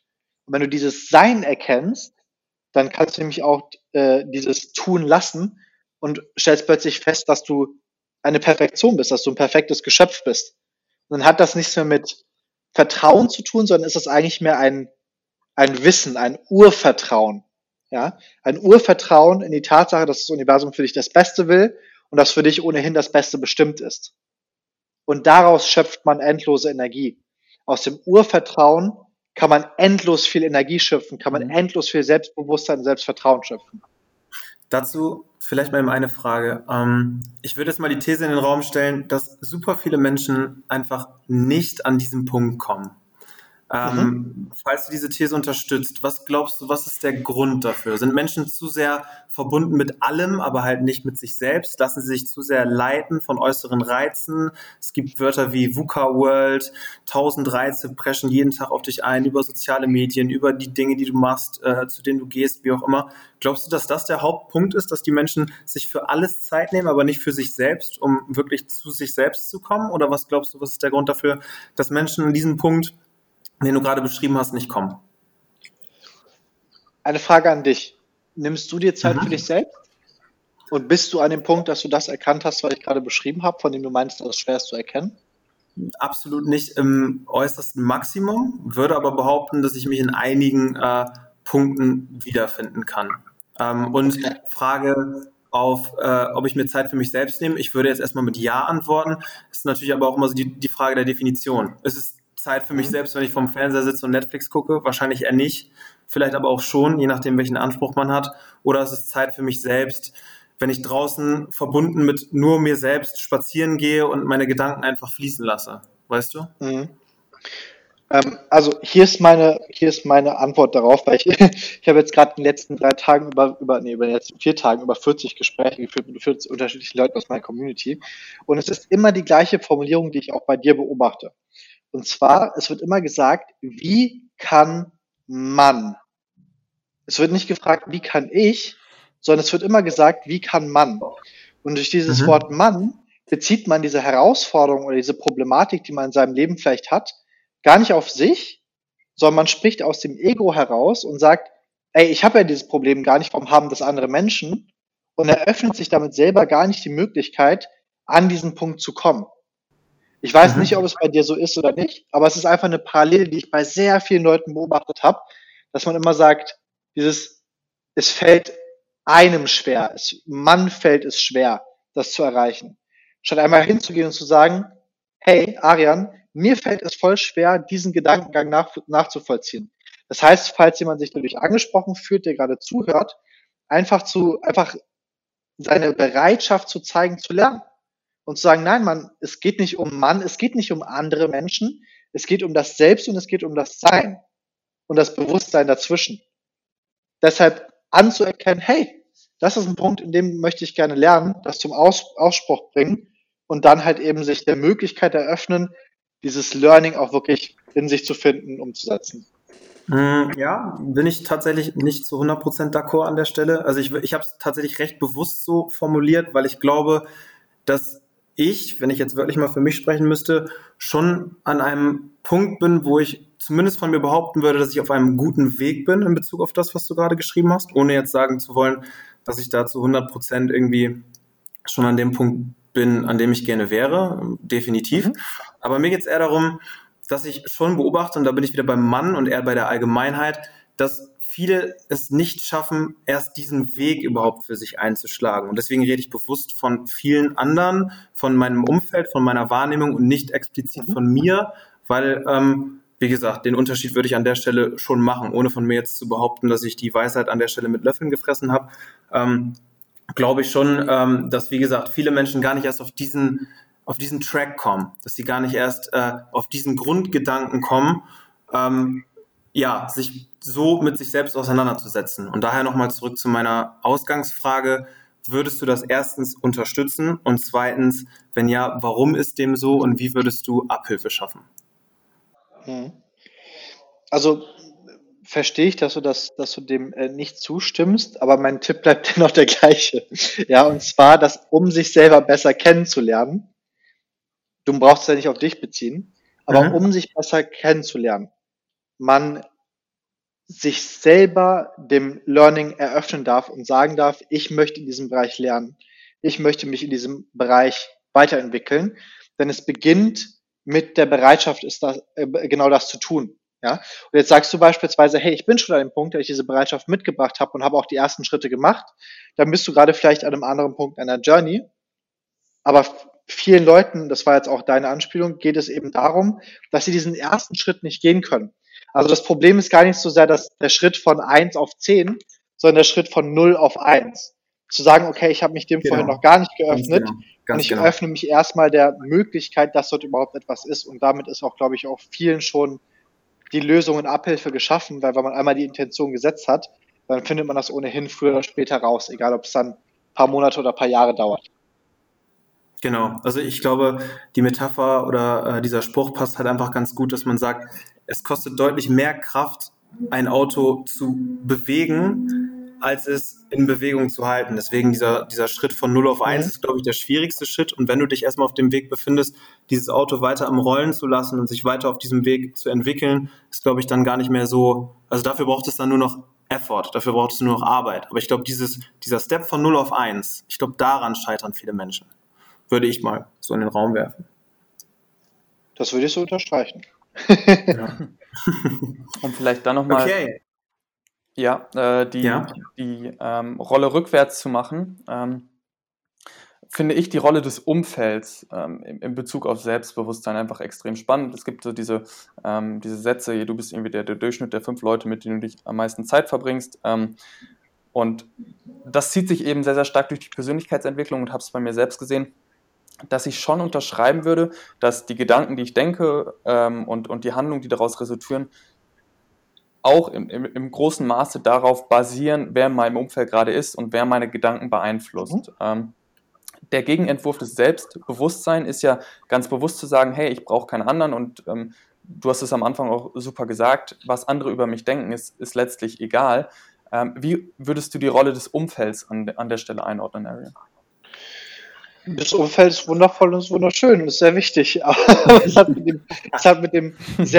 Speaker 1: Und wenn du dieses Sein erkennst, dann kannst du nämlich auch dieses Tun lassen und stellst plötzlich fest, dass du eine Perfektion bist, dass du ein perfektes Geschöpf bist. Und dann hat das nichts mehr mit Vertrauen zu tun, sondern ist das eigentlich mehr ein Wissen, ein Urvertrauen. Ja? Ein Urvertrauen in die Tatsache, dass das Universum für dich das Beste will und dass für dich ohnehin das Beste bestimmt ist. Und daraus schöpft man endlose Energie. Aus dem Urvertrauen kann man endlos viel Energie schöpfen, kann man endlos viel Selbstbewusstsein und Selbstvertrauen schöpfen.
Speaker 5: Dazu vielleicht mal eben eine Frage. Ich würde jetzt mal die These in den Raum stellen, dass super viele Menschen einfach nicht an diesen Punkt kommen. Falls du diese These unterstützt, was glaubst du, was ist der Grund dafür? Sind Menschen zu sehr verbunden mit allem, aber halt nicht mit sich selbst? Lassen sie sich zu sehr leiten von äußeren Reizen? Es gibt Wörter wie VUCA-World, 1000 Reize preschen jeden Tag auf dich ein, über soziale Medien, über die Dinge, die du machst, zu denen du gehst, wie auch immer. Glaubst du, dass das der Hauptpunkt ist, dass die Menschen sich für alles Zeit nehmen, aber nicht für sich selbst, um wirklich zu sich selbst zu kommen? Oder was glaubst du, was ist der Grund dafür, dass Menschen an diesen Punkt, den du gerade beschrieben hast, nicht kommen?
Speaker 1: Eine Frage an dich. Nimmst du dir Zeit für dich selbst? Und bist du an dem Punkt, dass du das erkannt hast, was ich gerade beschrieben habe, von dem du meinst, dass es schwer ist zu erkennen?
Speaker 5: Absolut nicht im äußersten Maximum, würde aber behaupten, dass ich mich in einigen Punkten wiederfinden kann. Und Frage auf, ob ich mir Zeit für mich selbst nehme. Ich würde jetzt erstmal mit Ja antworten. Das ist natürlich aber auch immer so die Frage der Definition. Es ist Zeit für mich selbst, wenn ich vorm Fernseher sitze und Netflix gucke? Wahrscheinlich eher nicht. Vielleicht aber auch schon, je nachdem, welchen Anspruch man hat. Oder es ist Zeit für mich selbst, wenn ich draußen verbunden mit nur mir selbst spazieren gehe und meine Gedanken einfach fließen lasse. Weißt du?
Speaker 1: Also hier ist meine Antwort darauf, weil ich habe jetzt gerade in den letzten 3 Tagen über den letzten 4 Tagen über 40 Gespräche geführt mit 40 unterschiedlichen Leuten aus meiner Community. Und es ist immer die gleiche Formulierung, die ich auch bei dir beobachte. Und zwar, es wird immer gesagt, wie kann man? Es wird nicht gefragt, wie kann ich, sondern es wird immer gesagt, wie kann man? Und durch dieses Wort Mann bezieht man diese Herausforderung oder diese Problematik, die man in seinem Leben vielleicht hat, gar nicht auf sich, sondern man spricht aus dem Ego heraus und sagt, ey, ich habe ja dieses Problem gar nicht, warum haben das andere Menschen? Und eröffnet sich damit selber gar nicht die Möglichkeit, an diesen Punkt zu kommen. Ich weiß nicht, ob es bei dir so ist oder nicht, aber es ist einfach eine Parallele, die ich bei sehr vielen Leuten beobachtet habe, dass man immer sagt, es fällt einem schwer, man fällt es schwer, das zu erreichen. Statt einmal hinzugehen und zu sagen, hey, Arian, mir fällt es voll schwer, diesen Gedankengang nachzuvollziehen. Das heißt, falls jemand sich dadurch angesprochen fühlt, der gerade zuhört, einfach seine Bereitschaft zu zeigen, zu lernen. Und zu sagen, nein, es geht nicht um es geht nicht um andere Menschen, es geht um das Selbst und es geht um das Sein und das Bewusstsein dazwischen. Deshalb anzuerkennen, hey, das ist ein Punkt, in dem möchte ich gerne lernen, das zum Ausspruch bringen und dann halt eben sich der Möglichkeit eröffnen, dieses Learning auch wirklich in sich zu finden, umzusetzen.
Speaker 5: Ja, bin ich tatsächlich nicht zu 100% d'accord an der Stelle. Also ich habe es tatsächlich recht bewusst so formuliert, weil ich glaube, dass ich, wenn ich jetzt wirklich mal für mich sprechen müsste, schon an einem Punkt bin, wo ich zumindest von mir behaupten würde, dass ich auf einem guten Weg bin in Bezug auf das, was du gerade geschrieben hast, ohne jetzt sagen zu wollen, dass ich da zu 100% irgendwie schon an dem Punkt bin, an dem ich gerne wäre, definitiv. Aber mir geht es eher darum, dass ich schon beobachte, und da bin ich wieder beim Mann und eher bei der Allgemeinheit, dass viele es nicht schaffen, erst diesen Weg überhaupt für sich einzuschlagen. Und deswegen rede ich bewusst von vielen anderen, von meinem Umfeld, von meiner Wahrnehmung und nicht explizit von mir, weil, wie gesagt, den Unterschied würde ich an der Stelle schon machen, ohne von mir jetzt zu behaupten, dass ich die Weisheit an der Stelle mit Löffeln gefressen habe. Glaube ich schon, dass, wie gesagt, viele Menschen gar nicht erst auf diesen Track kommen, dass sie gar nicht erst auf diesen Grundgedanken kommen, sich so mit sich selbst auseinanderzusetzen. Und daher nochmal zurück zu meiner Ausgangsfrage: Würdest du das erstens unterstützen und zweitens, wenn ja, warum ist dem so und wie würdest du Abhilfe schaffen?
Speaker 1: Also verstehe ich, dass du dem nicht zustimmst, aber mein Tipp bleibt dennoch der gleiche. Ja, und zwar, dass um sich selber besser kennenzulernen, du brauchst es ja nicht auf dich beziehen, aber um sich besser kennenzulernen, man sich selber dem Learning eröffnen darf und sagen darf, ich möchte in diesem Bereich lernen. Ich möchte mich in diesem Bereich weiterentwickeln. Denn es beginnt mit der Bereitschaft, genau das zu tun. Ja? Und jetzt sagst du beispielsweise, hey, ich bin schon an dem Punkt, dass ich diese Bereitschaft mitgebracht habe und habe auch die ersten Schritte gemacht. Dann bist du gerade vielleicht an einem anderen Punkt einer Journey. Aber vielen Leuten, das war jetzt auch deine Anspielung, geht es eben darum, dass sie diesen ersten Schritt nicht gehen können. Also das Problem ist gar nicht so sehr der Schritt von 1 auf 10, sondern der Schritt von 0 auf 1. Zu sagen, okay, ich habe mich dem vorhin noch gar nicht geöffnet und ich öffne mich erstmal der Möglichkeit, dass dort überhaupt etwas ist. Und damit ist auch, glaube ich, auch vielen schon die Lösung und Abhilfe geschaffen, weil wenn man einmal die Intention gesetzt hat, dann findet man das ohnehin früher oder später raus, egal ob es dann ein paar Monate oder ein paar Jahre dauert.
Speaker 5: Genau, also ich glaube, die Metapher oder dieser Spruch passt halt einfach ganz gut, dass man sagt, es kostet deutlich mehr Kraft, ein Auto zu bewegen, als es in Bewegung zu halten. Deswegen dieser Schritt von 0 auf 1 ist, glaube ich, der schwierigste Schritt. Und wenn du dich erstmal auf dem Weg befindest, dieses Auto weiter am Rollen zu lassen und sich weiter auf diesem Weg zu entwickeln, ist, glaube ich, dann gar nicht mehr so, also dafür braucht es dann nur noch Effort, dafür braucht es nur noch Arbeit. Aber ich glaube, dieser Step von 0 auf 1, ich glaube, daran scheitern viele Menschen. Würde ich mal so in den Raum werfen.
Speaker 1: Das würde ich so unterstreichen.
Speaker 4: Ja. Und vielleicht dann nochmal die Rolle rückwärts zu machen, finde ich die Rolle des Umfelds in Bezug auf Selbstbewusstsein einfach extrem spannend. Es gibt so diese Sätze, du bist irgendwie der Durchschnitt der 5 Leute, mit denen du dich am meisten Zeit verbringst. Und das zieht sich eben sehr, sehr stark durch die Persönlichkeitsentwicklung und habe es bei mir selbst gesehen, dass ich schon unterschreiben würde, dass die Gedanken, die ich denke und die Handlungen, die daraus resultieren, auch im großen Maße darauf basieren, wer in meinem Umfeld gerade ist und wer meine Gedanken beeinflusst. Der Gegenentwurf des Selbstbewusstseins ist ja ganz bewusst zu sagen, hey, ich brauche keinen anderen und du hast es am Anfang auch super gesagt, was andere über mich denken, ist letztlich egal. Wie würdest du die Rolle des Umfelds an der Stelle einordnen, Arian?
Speaker 1: Das Umfeld ist wundervoll und ist wunderschön und ist sehr wichtig. Aber es hat mit dem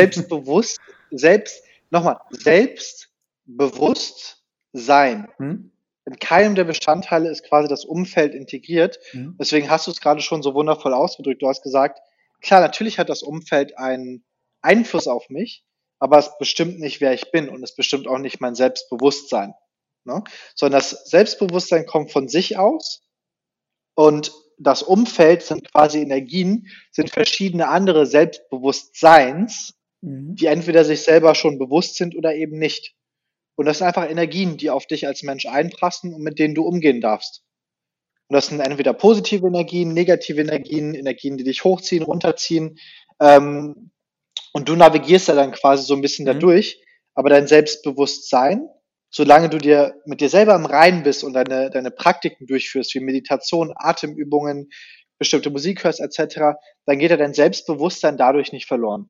Speaker 1: Selbstbewusstsein. In keinem der Bestandteile ist quasi das Umfeld integriert. Deswegen hast du es gerade schon so wundervoll ausgedrückt. Du hast gesagt, klar, natürlich hat das Umfeld einen Einfluss auf mich, aber es bestimmt nicht, wer ich bin und es bestimmt auch nicht mein Selbstbewusstsein. Ne? Sondern das Selbstbewusstsein kommt von sich aus und das Umfeld sind quasi Energien, sind verschiedene andere Selbstbewusstseins, die entweder sich selber schon bewusst sind oder eben nicht. Und das sind einfach Energien, die auf dich als Mensch einprassen und mit denen du umgehen darfst. Und das sind entweder positive Energien, negative Energien, Energien, die dich hochziehen, runterziehen. Und du navigierst da dann quasi so ein bisschen dadurch. Aber dein Selbstbewusstsein, solange du mit dir selber im Reinen bist und deine Praktiken durchführst, wie Meditation, Atemübungen, bestimmte Musik hörst etc., dann geht dein Selbstbewusstsein dadurch nicht verloren.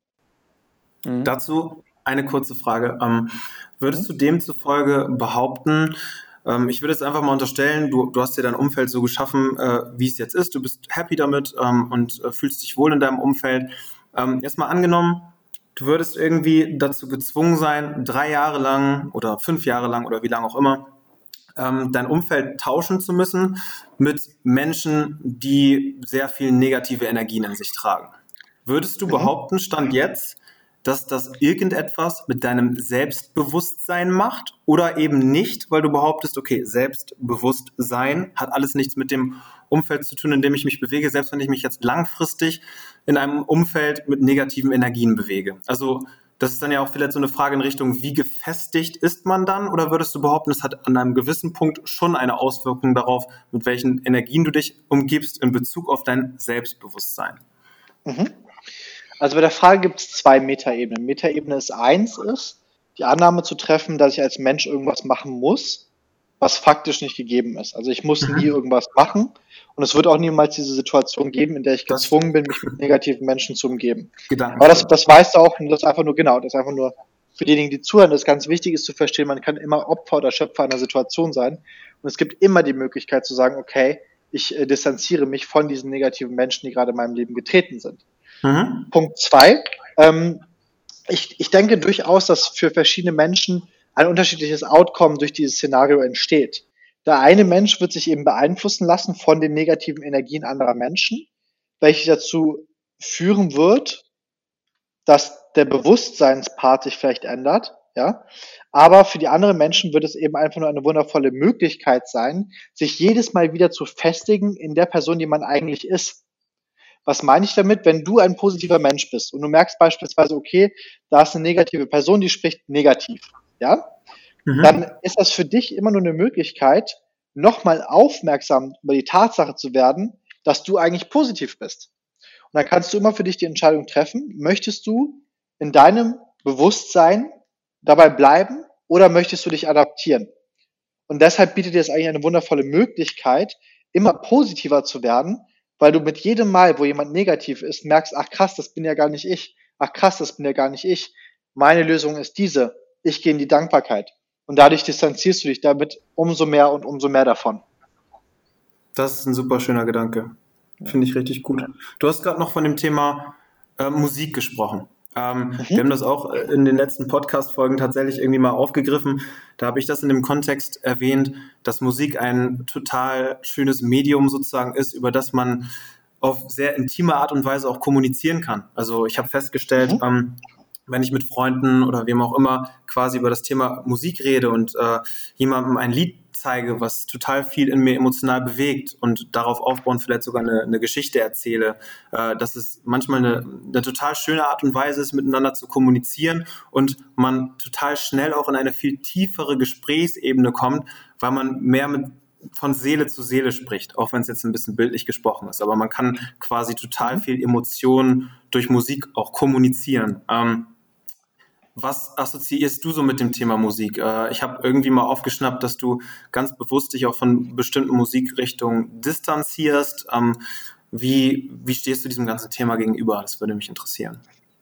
Speaker 5: Dazu eine kurze Frage. Würdest du demzufolge behaupten, ich würde jetzt einfach mal unterstellen, du hast dir dein Umfeld so geschaffen, wie es jetzt ist, du bist happy damit und fühlst dich wohl in deinem Umfeld. Jetzt mal angenommen, du würdest irgendwie dazu gezwungen sein, 3 Jahre lang oder 5 Jahre lang oder wie lange auch immer, dein Umfeld tauschen zu müssen mit Menschen, die sehr viel negative Energien in sich tragen. Würdest du behaupten, Stand jetzt, dass das irgendetwas mit deinem Selbstbewusstsein macht oder eben nicht, weil du behauptest, okay, Selbstbewusstsein hat alles nichts mit dem Umfeld zu tun, in dem ich mich bewege, selbst wenn ich mich jetzt langfristig in einem Umfeld mit negativen Energien bewege. Also das ist dann ja auch vielleicht so eine Frage in Richtung, wie gefestigt ist man dann? Oder würdest du behaupten, es hat an einem gewissen Punkt schon eine Auswirkung darauf, mit welchen Energien du dich umgibst in Bezug auf dein Selbstbewusstsein?
Speaker 1: Also bei der Frage gibt es 2 Metaebenen. Metaebene ist die Annahme zu treffen, dass ich als Mensch irgendwas machen muss, was faktisch nicht gegeben ist. Also ich muss nie irgendwas machen und es wird auch niemals diese Situation geben, in der ich gezwungen bin, mich mit negativen Menschen zu umgeben. Aber das weißt du auch, und das ist einfach nur für diejenigen, die zuhören, das ganz wichtig ist zu verstehen, man kann immer Opfer oder Schöpfer einer Situation sein und es gibt immer die Möglichkeit zu sagen, okay, ich distanziere mich von diesen negativen Menschen, die gerade in meinem Leben getreten sind. Punkt 2, ich denke durchaus, dass für verschiedene Menschen ein unterschiedliches Outcome durch dieses Szenario entsteht. Der eine Mensch wird sich eben beeinflussen lassen von den negativen Energien anderer Menschen, welche dazu führen wird, dass der Bewusstseinspart sich vielleicht ändert, ja. Aber für die anderen Menschen wird es eben einfach nur eine wundervolle Möglichkeit sein, sich jedes Mal wieder zu festigen in der Person, die man eigentlich ist. Was meine ich damit? Wenn du ein positiver Mensch bist und du merkst beispielsweise, okay, da ist eine negative Person, die spricht negativ, ja, dann ist das für dich immer nur eine Möglichkeit, nochmal aufmerksam über die Tatsache zu werden, dass du eigentlich positiv bist. Und dann kannst du immer für dich die Entscheidung treffen, möchtest du in deinem Bewusstsein dabei bleiben oder möchtest du dich adaptieren? Und deshalb bietet dir es eigentlich eine wundervolle Möglichkeit, immer positiver zu werden, weil du mit jedem Mal, wo jemand negativ ist, merkst, ach krass, das bin ja gar nicht ich. Ach krass, das bin ja gar nicht ich. Meine Lösung ist diese. Ich gehe in die Dankbarkeit. Und dadurch distanzierst du dich damit umso mehr und umso mehr davon.
Speaker 5: Das ist ein super schöner Gedanke. Finde ich richtig gut. Du hast gerade noch von dem Thema Musik gesprochen. Wir haben das auch in den letzten Podcast-Folgen tatsächlich irgendwie mal aufgegriffen. Da habe ich das in dem Kontext erwähnt, dass Musik ein total schönes Medium sozusagen ist, über das man auf sehr intime Art und Weise auch kommunizieren kann. Also ich habe festgestellt, wenn ich mit Freunden oder wem auch immer quasi über das Thema Musik rede und jemandem ein Lied zeige, was total viel in mir emotional bewegt und darauf aufbauen vielleicht sogar eine Geschichte erzähle, dass es manchmal eine total schöne Art und Weise ist, miteinander zu kommunizieren und man total schnell auch in eine viel tiefere Gesprächsebene kommt, weil man mehr von Seele zu Seele spricht, auch wenn es jetzt ein bisschen bildlich gesprochen ist. Aber man kann quasi total viel Emotionen durch Musik auch kommunizieren. Was assoziierst du so mit dem Thema Musik? Ich habe irgendwie mal aufgeschnappt, dass du ganz bewusst dich auch von bestimmten Musikrichtungen distanzierst. Wie stehst du diesem ganzen Thema gegenüber? Das würde mich interessieren.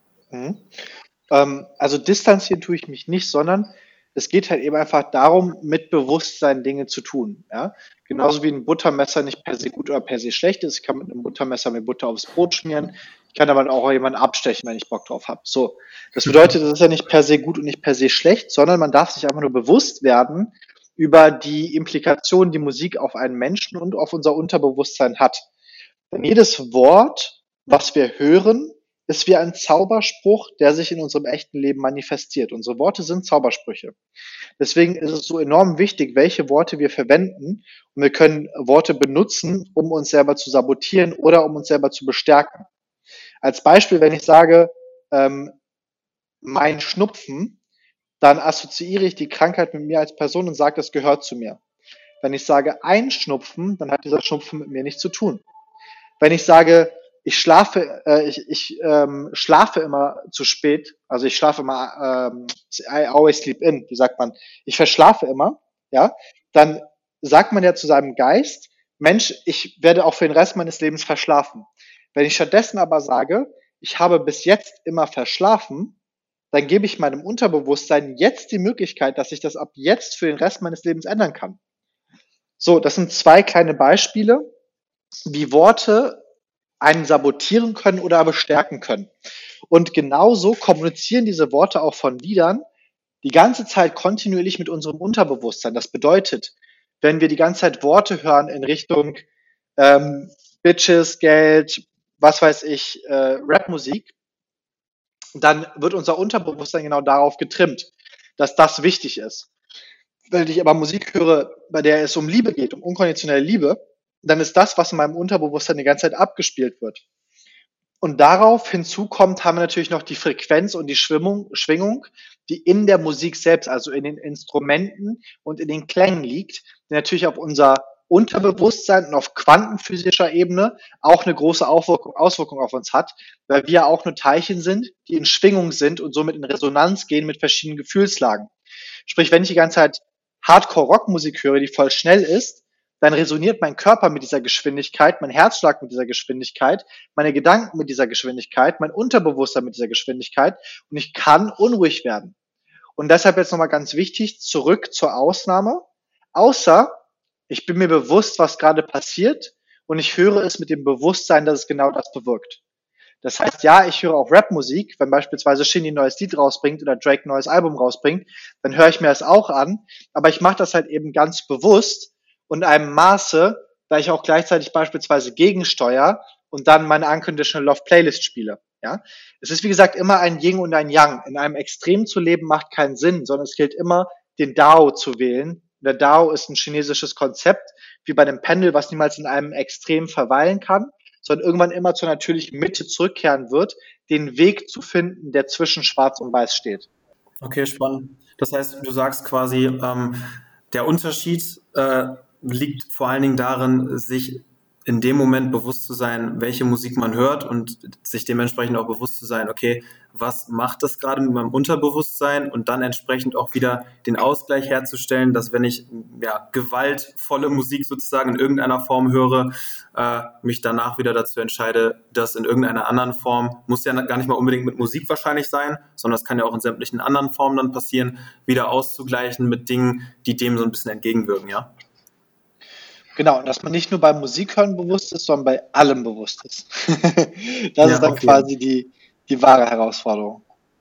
Speaker 1: Also distanzieren tue ich mich nicht, sondern es geht halt eben einfach darum, mit Bewusstsein Dinge zu tun. Ja? Genauso wie ein Buttermesser nicht per se gut oder per se schlecht ist. Ich kann mit einem Buttermesser mir Butter aufs Brot schmieren. Ich kann aber auch jemanden abstechen, wenn ich Bock drauf habe. So, das bedeutet, das ist ja nicht per se gut und nicht per se schlecht, sondern man darf sich einfach nur bewusst werden über die Implikationen, die Musik auf einen Menschen und auf unser Unterbewusstsein hat. Denn jedes Wort, was wir hören, ist wie ein Zauberspruch, der sich in unserem echten Leben manifestiert. Unsere Worte sind Zaubersprüche. Deswegen ist es so enorm wichtig, welche Worte wir verwenden. Und wir können Worte benutzen, um uns selber zu sabotieren oder um uns selber zu bestärken. Als Beispiel, wenn ich sage, mein Schnupfen, dann assoziiere ich die Krankheit mit mir als Person und sage, das gehört zu mir. Wenn ich sage, ein Schnupfen, dann hat dieser Schnupfen mit mir nichts zu tun. Wenn ich sage, ich schlafe immer zu spät, also ich schlafe immer, I always sleep in, wie sagt man, ich verschlafe immer, ja, dann sagt man ja zu seinem Geist, Mensch, ich werde auch für den Rest meines Lebens verschlafen. Wenn ich stattdessen aber sage, ich habe bis jetzt immer verschlafen, dann gebe ich meinem Unterbewusstsein jetzt die Möglichkeit, dass ich das ab jetzt für den Rest meines Lebens ändern kann. So, das sind 2 kleine Beispiele, wie Worte einen sabotieren können oder aber stärken können. Und genauso kommunizieren diese Worte auch von Liedern die ganze Zeit kontinuierlich mit unserem Unterbewusstsein. Das bedeutet, wenn wir die ganze Zeit Worte hören in Richtung Bitches, Geld, was weiß ich, Rapmusik, dann wird unser Unterbewusstsein genau darauf getrimmt, dass das wichtig ist. Wenn ich aber Musik höre, bei der es um Liebe geht, um unkonditionelle Liebe, dann ist das, was in meinem Unterbewusstsein die ganze Zeit abgespielt wird. Und darauf hinzukommt, haben wir natürlich noch die Frequenz und die Schwingung, die in der Musik selbst, also in den Instrumenten und in den Klängen liegt, die natürlich auf unser Unterbewusstsein und auf quantenphysischer Ebene auch eine große Auswirkung auf uns hat, weil wir auch nur Teilchen sind, die in Schwingung sind und somit in Resonanz gehen mit verschiedenen Gefühlslagen. Sprich, wenn ich die ganze Zeit Hardcore-Rockmusik höre, die voll schnell ist, dann resoniert mein Körper mit dieser Geschwindigkeit, mein Herzschlag mit dieser Geschwindigkeit, meine Gedanken mit dieser Geschwindigkeit, mein Unterbewusstsein mit dieser Geschwindigkeit und ich kann unruhig werden. Und deshalb jetzt nochmal ganz wichtig, zurück zur Ausnahme, außer ich bin mir bewusst, was gerade passiert und ich höre es mit dem Bewusstsein, dass es genau das bewirkt. Das heißt, ja, ich höre auch Rap-Musik, wenn beispielsweise Shindy ein neues Lied rausbringt oder Drake ein neues Album rausbringt, dann höre ich mir das auch an, aber ich mache das halt eben ganz bewusst und in einem Maße, da ich auch gleichzeitig beispielsweise gegensteuere und dann meine Unconditional Love Playlist spiele. Ja, es ist wie gesagt immer ein Yin und ein Yang. In einem Extrem zu leben macht keinen Sinn, sondern es gilt immer, den Dao zu wählen. Der Dao ist ein chinesisches Konzept, wie bei einem Pendel, was niemals in einem Extrem verweilen kann, sondern irgendwann immer zur natürlichen Mitte zurückkehren wird, den Weg zu finden, der zwischen Schwarz und Weiß steht.
Speaker 5: Okay, spannend. Das heißt, du sagst quasi, der Unterschied liegt vor allen Dingen darin, sich in dem Moment bewusst zu sein, welche Musik man hört und sich dementsprechend auch bewusst zu sein, okay, was macht das gerade mit meinem Unterbewusstsein und dann entsprechend auch wieder den Ausgleich herzustellen, dass wenn ich gewaltvolle Musik sozusagen in irgendeiner Form höre, mich danach wieder dazu entscheide, das in irgendeiner anderen Form, muss ja gar nicht mal unbedingt mit Musik wahrscheinlich sein, sondern das kann ja auch in sämtlichen anderen Formen dann passieren, wieder auszugleichen mit Dingen, die dem so ein bisschen entgegenwirken, ja?
Speaker 1: Genau, und dass man nicht nur beim Musikhören bewusst ist, sondern bei allem bewusst ist. Das ist dann
Speaker 5: okay.
Speaker 1: quasi die wahre Herausforderung.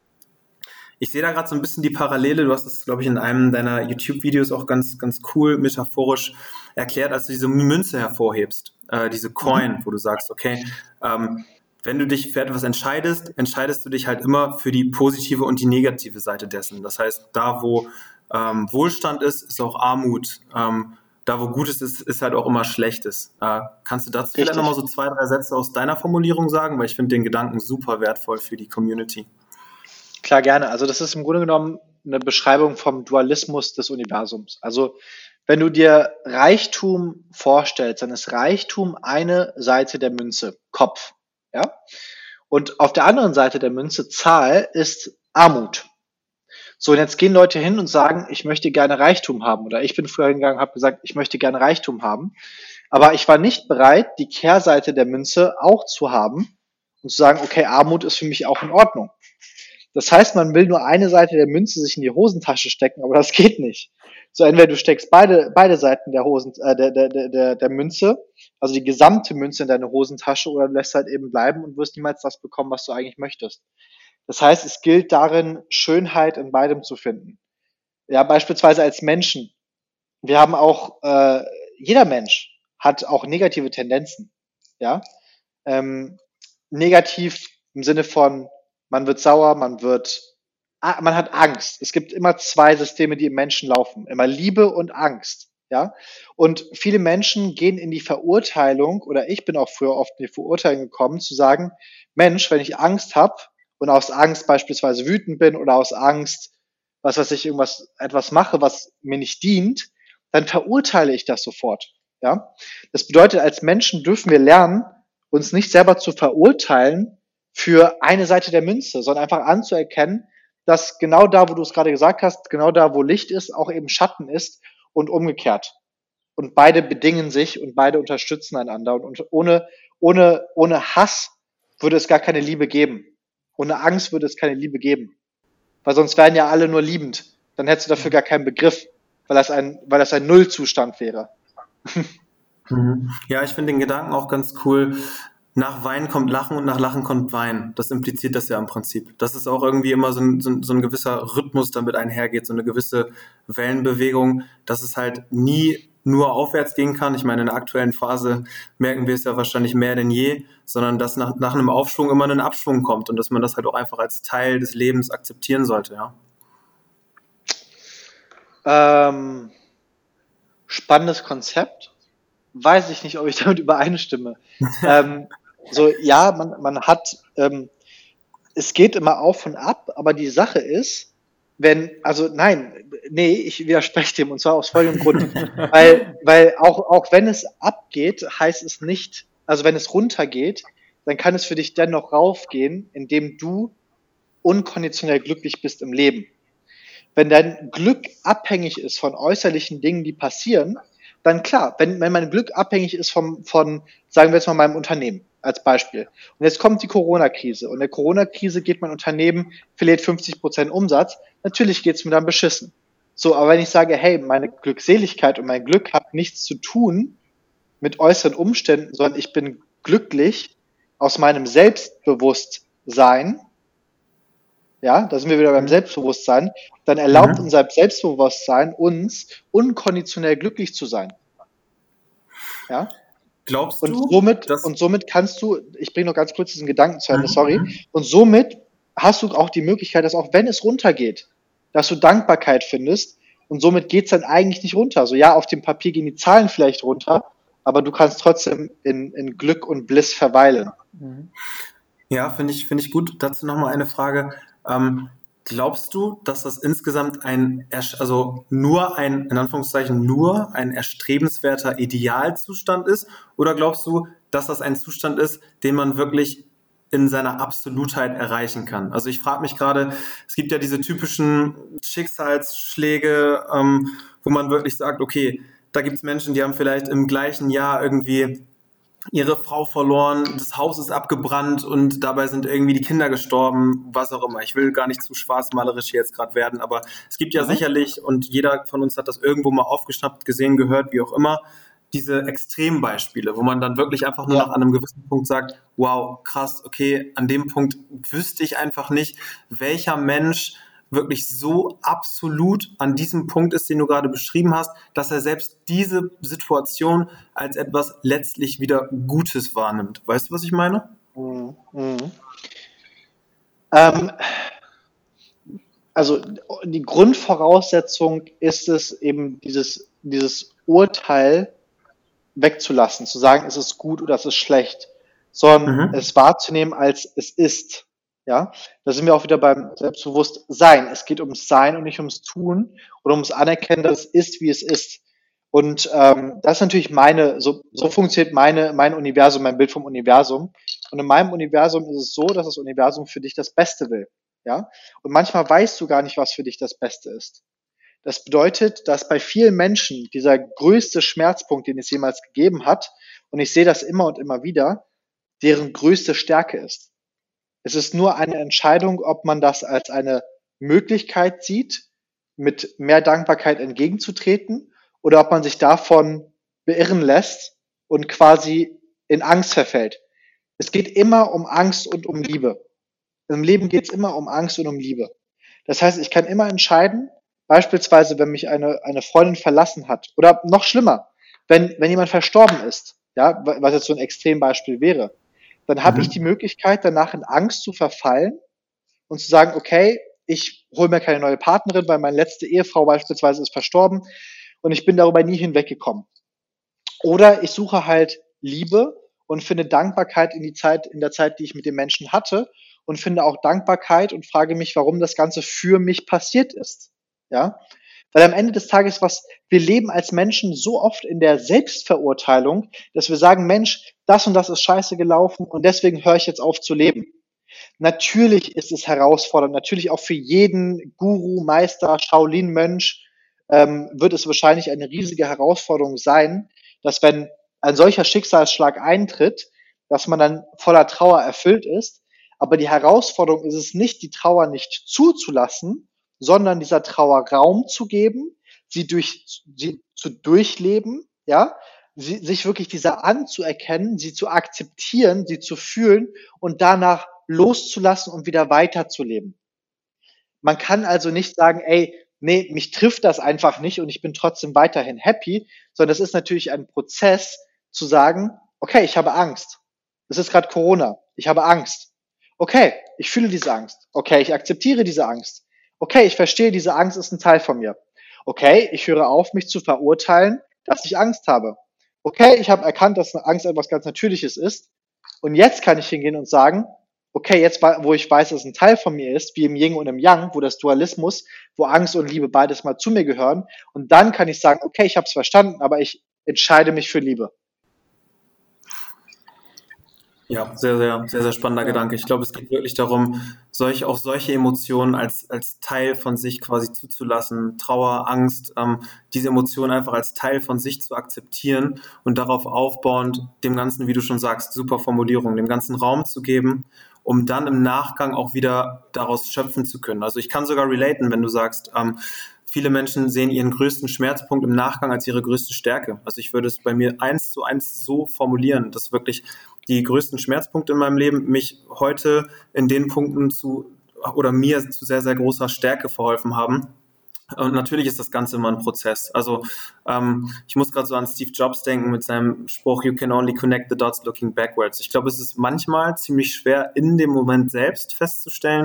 Speaker 5: Ich sehe da gerade so ein bisschen die Parallele, du hast es, glaube ich, in einem deiner YouTube-Videos auch ganz, ganz cool metaphorisch erklärt, als du diese Münze hervorhebst, diese Coin, wo du sagst, okay, wenn du dich für etwas entscheidest du dich halt immer für die positive und die negative Seite dessen. Das heißt, da wo Wohlstand ist auch Armut. Da, wo Gutes ist halt auch immer Schlechtes. Kannst du dazu vielleicht nochmal so 2, 3 Sätze aus deiner Formulierung sagen? Weil ich finde den Gedanken super wertvoll für die Community.
Speaker 1: Klar, gerne. Also das ist im Grunde genommen eine Beschreibung vom Dualismus des Universums. Also wenn du dir Reichtum vorstellst, dann ist Reichtum eine Seite der Münze, Kopf. Ja? Und auf der anderen Seite der Münze, Zahl, ist Armut. So, und jetzt gehen Leute hin und sagen, ich möchte gerne Reichtum haben. Oder ich bin früher hingegangen und habe gesagt, ich möchte gerne Reichtum haben. Aber ich war nicht bereit, die Kehrseite der Münze auch zu haben und zu sagen, okay, Armut ist für mich auch in Ordnung. Das heißt, man will nur eine Seite der Münze sich in die Hosentasche stecken, aber das geht nicht. So, entweder du steckst beide Seiten der Münze, also die gesamte Münze in deine Hosentasche, oder du lässt halt eben bleiben und wirst niemals das bekommen, was du eigentlich möchtest. Das heißt, es gilt darin, Schönheit in beidem zu finden. Ja, beispielsweise als Menschen. Wir haben auch, jeder Mensch hat auch negative Tendenzen. Ja, negativ im Sinne von, man wird sauer, man hat Angst. Es gibt immer 2 Systeme, die im Menschen laufen. Immer Liebe und Angst. Ja, und viele Menschen gehen in die Verurteilung, oder ich bin auch früher oft in die Verurteilung gekommen, zu sagen, Mensch, wenn ich Angst habe, und aus Angst beispielsweise wütend bin oder aus Angst, etwas mache, was mir nicht dient, dann verurteile ich das sofort. Ja? Das bedeutet, als Menschen dürfen wir lernen, uns nicht selber zu verurteilen für eine Seite der Münze, sondern einfach anzuerkennen, dass genau da, wo du es gerade gesagt hast, genau da, wo Licht ist, auch eben Schatten ist und umgekehrt. Und beide bedingen sich und beide unterstützen einander. Und ohne Hass würde es gar keine Liebe geben. Ohne Angst würde es keine Liebe geben. Weil sonst wären ja alle nur liebend. Dann hättest du dafür gar keinen Begriff, weil das ein Nullzustand wäre.
Speaker 5: Ja, ich finde den Gedanken auch ganz cool. Nach Wein kommt Lachen und nach Lachen kommt Wein. Das impliziert das ja im Prinzip. Das ist auch irgendwie immer so ein gewisser Rhythmus damit einhergeht, so eine gewisse Wellenbewegung, dass es halt nie nur aufwärts gehen kann. Ich meine, in der aktuellen Phase merken wir es ja wahrscheinlich mehr denn je, sondern dass nach einem Aufschwung immer ein Abschwung kommt und dass man das halt auch einfach als Teil des Lebens akzeptieren sollte,
Speaker 1: ja. Spannendes Konzept. Weiß ich nicht, ob ich damit übereinstimme. Man hat, es geht immer auf und ab, aber die Sache ist, ich widerspreche dem, und zwar aus folgendem Grund. Weil auch wenn es abgeht, heißt es nicht, also wenn es runtergeht, dann kann es für dich dennoch raufgehen, indem du unkonditionell glücklich bist im Leben. Wenn dein Glück abhängig ist von äußerlichen Dingen, die passieren, dann klar, wenn mein Glück abhängig ist von, sagen wir jetzt mal, meinem Unternehmen als Beispiel. Und jetzt kommt die Corona-Krise. Und in der Corona-Krise geht mein Unternehmen, verliert 50% Umsatz. Natürlich geht es mir dann beschissen. So, aber wenn ich sage, hey, meine Glückseligkeit und mein Glück hat nichts zu tun mit äußeren Umständen, sondern ich bin glücklich aus meinem Selbstbewusstsein, ja, da sind wir wieder beim Selbstbewusstsein, dann erlaubt unser Selbstbewusstsein uns, unkonditionell glücklich zu sein. Ja?
Speaker 5: Glaubst
Speaker 1: Und
Speaker 5: du,
Speaker 1: somit kannst du, ich bringe noch ganz kurz diesen Gedanken zu Ende, sorry, und somit hast du auch die Möglichkeit, dass auch wenn es runtergeht, dass du Dankbarkeit findest und somit geht es dann eigentlich nicht runter. So ja, auf dem Papier gehen die Zahlen vielleicht runter, aber du kannst trotzdem in Glück und Bliss verweilen.
Speaker 5: Ja, finde ich gut. Dazu nochmal eine Frage. Glaubst du, dass das insgesamt in Anführungszeichen, nur ein erstrebenswerter Idealzustand ist? Oder glaubst du, dass das ein Zustand ist, den man wirklich in seiner Absolutheit erreichen kann? Also ich frage mich gerade, es gibt ja diese typischen Schicksalsschläge, wo man wirklich sagt, okay, da gibt es Menschen, die haben vielleicht im gleichen Jahr irgendwie ihre Frau verloren, das Haus ist abgebrannt und dabei sind irgendwie die Kinder gestorben, was auch immer. Ich will gar nicht zu schwarzmalerisch hier jetzt gerade werden, aber es gibt ja sicherlich, und jeder von uns hat das irgendwo mal aufgeschnappt, gesehen, gehört, wie auch immer, diese Extrembeispiele, wo man dann wirklich einfach nur noch an einem gewissen Punkt sagt, wow, krass, okay, an dem Punkt wüsste ich einfach nicht, welcher Mensch wirklich so absolut an diesem Punkt ist, den du gerade beschrieben hast, dass er selbst diese Situation als etwas letztlich wieder Gutes wahrnimmt. Weißt du, was ich meine?
Speaker 1: Also die Grundvoraussetzung ist es eben, dieses Urteil wegzulassen, zu sagen, es ist gut oder es ist schlecht, sondern es wahrzunehmen, als es ist. Ja, da sind wir auch wieder beim Selbstbewusstsein. Es geht ums Sein und nicht ums Tun oder ums Anerkennen, dass es ist, wie es ist. Und das ist natürlich so funktioniert mein Universum, mein Bild vom Universum. Und in meinem Universum ist es so, dass das Universum für dich das Beste will. Ja, und manchmal weißt du gar nicht, was für dich das Beste ist. Das bedeutet, dass bei vielen Menschen dieser größte Schmerzpunkt, den es jemals gegeben hat, und ich sehe das immer und immer wieder, deren größte Stärke ist. Es ist nur eine Entscheidung, ob man das als eine Möglichkeit sieht, mit mehr Dankbarkeit entgegenzutreten, oder ob man sich davon beirren lässt und quasi in Angst verfällt. Es geht immer um Angst und um Liebe. Im Leben geht es immer um Angst und um Liebe. Das heißt, ich kann immer entscheiden, beispielsweise, wenn mich eine Freundin verlassen hat, oder noch schlimmer, wenn jemand verstorben ist, ja, was jetzt so ein Extrembeispiel wäre, dann habe ich die Möglichkeit, danach in Angst zu verfallen und zu sagen, okay, ich hole mir keine neue Partnerin, weil meine letzte Ehefrau beispielsweise ist verstorben und ich bin darüber nie hinweggekommen. Oder ich suche halt Liebe und finde Dankbarkeit in der Zeit, die ich mit dem Menschen hatte, und finde auch Dankbarkeit und frage mich, warum das Ganze für mich passiert ist. Ja? Weil am Ende des Tages, wir leben als Menschen so oft in der Selbstverurteilung, dass wir sagen, Mensch, das und das ist scheiße gelaufen und deswegen höre ich jetzt auf zu leben. Natürlich ist es herausfordernd, natürlich auch für jeden Guru, Meister, Shaolin-Mönch wird es wahrscheinlich eine riesige Herausforderung sein, dass wenn ein solcher Schicksalsschlag eintritt, dass man dann voller Trauer erfüllt ist. Aber die Herausforderung ist es nicht, die Trauer nicht zuzulassen, sondern dieser Trauer Raum zu geben, sie zu durchleben, ja, sich wirklich dieser anzuerkennen, sie zu akzeptieren, sie zu fühlen und danach loszulassen und wieder weiterzuleben. Man kann also nicht sagen, ey, nee, mich trifft das einfach nicht und ich bin trotzdem weiterhin happy, sondern es ist natürlich ein Prozess zu sagen, okay, ich habe Angst. Es ist gerade Corona, ich habe Angst. Okay, ich fühle diese Angst. Okay, ich akzeptiere diese Angst. Okay, ich verstehe, diese Angst ist ein Teil von mir. Okay, ich höre auf, mich zu verurteilen, dass ich Angst habe. Okay, ich habe erkannt, dass eine Angst etwas ganz Natürliches ist. Und jetzt kann ich hingehen und sagen, okay, jetzt, wo ich weiß, dass es ein Teil von mir ist, wie im Yin und im Yang, wo das Dualismus, wo Angst und Liebe beides mal zu mir gehören. Und dann kann ich sagen, okay, ich habe es verstanden, aber ich entscheide mich für Liebe.
Speaker 5: Ja, sehr, sehr, sehr, sehr spannender Gedanke. Ich glaube, es geht wirklich darum, solche Emotionen als Teil von sich quasi zuzulassen, Trauer, Angst, diese Emotionen einfach als Teil von sich zu akzeptieren und darauf aufbauend dem Ganzen, wie du schon sagst, super Formulierung, dem ganzen Raum zu geben, um dann im Nachgang auch wieder daraus schöpfen zu können. Also ich kann sogar relaten, wenn du sagst, viele Menschen sehen ihren größten Schmerzpunkt im Nachgang als ihre größte Stärke. Also ich würde es bei mir 1:1 so formulieren, dass wirklich die größten Schmerzpunkte in meinem Leben mich heute in den Punkten mir zu sehr, sehr großer Stärke verholfen haben. Und natürlich ist das Ganze immer ein Prozess. Also ich muss gerade so an Steve Jobs denken mit seinem Spruch, "You can only connect the dots looking backwards." Ich glaube, es ist manchmal ziemlich schwer, in dem Moment selbst festzustellen,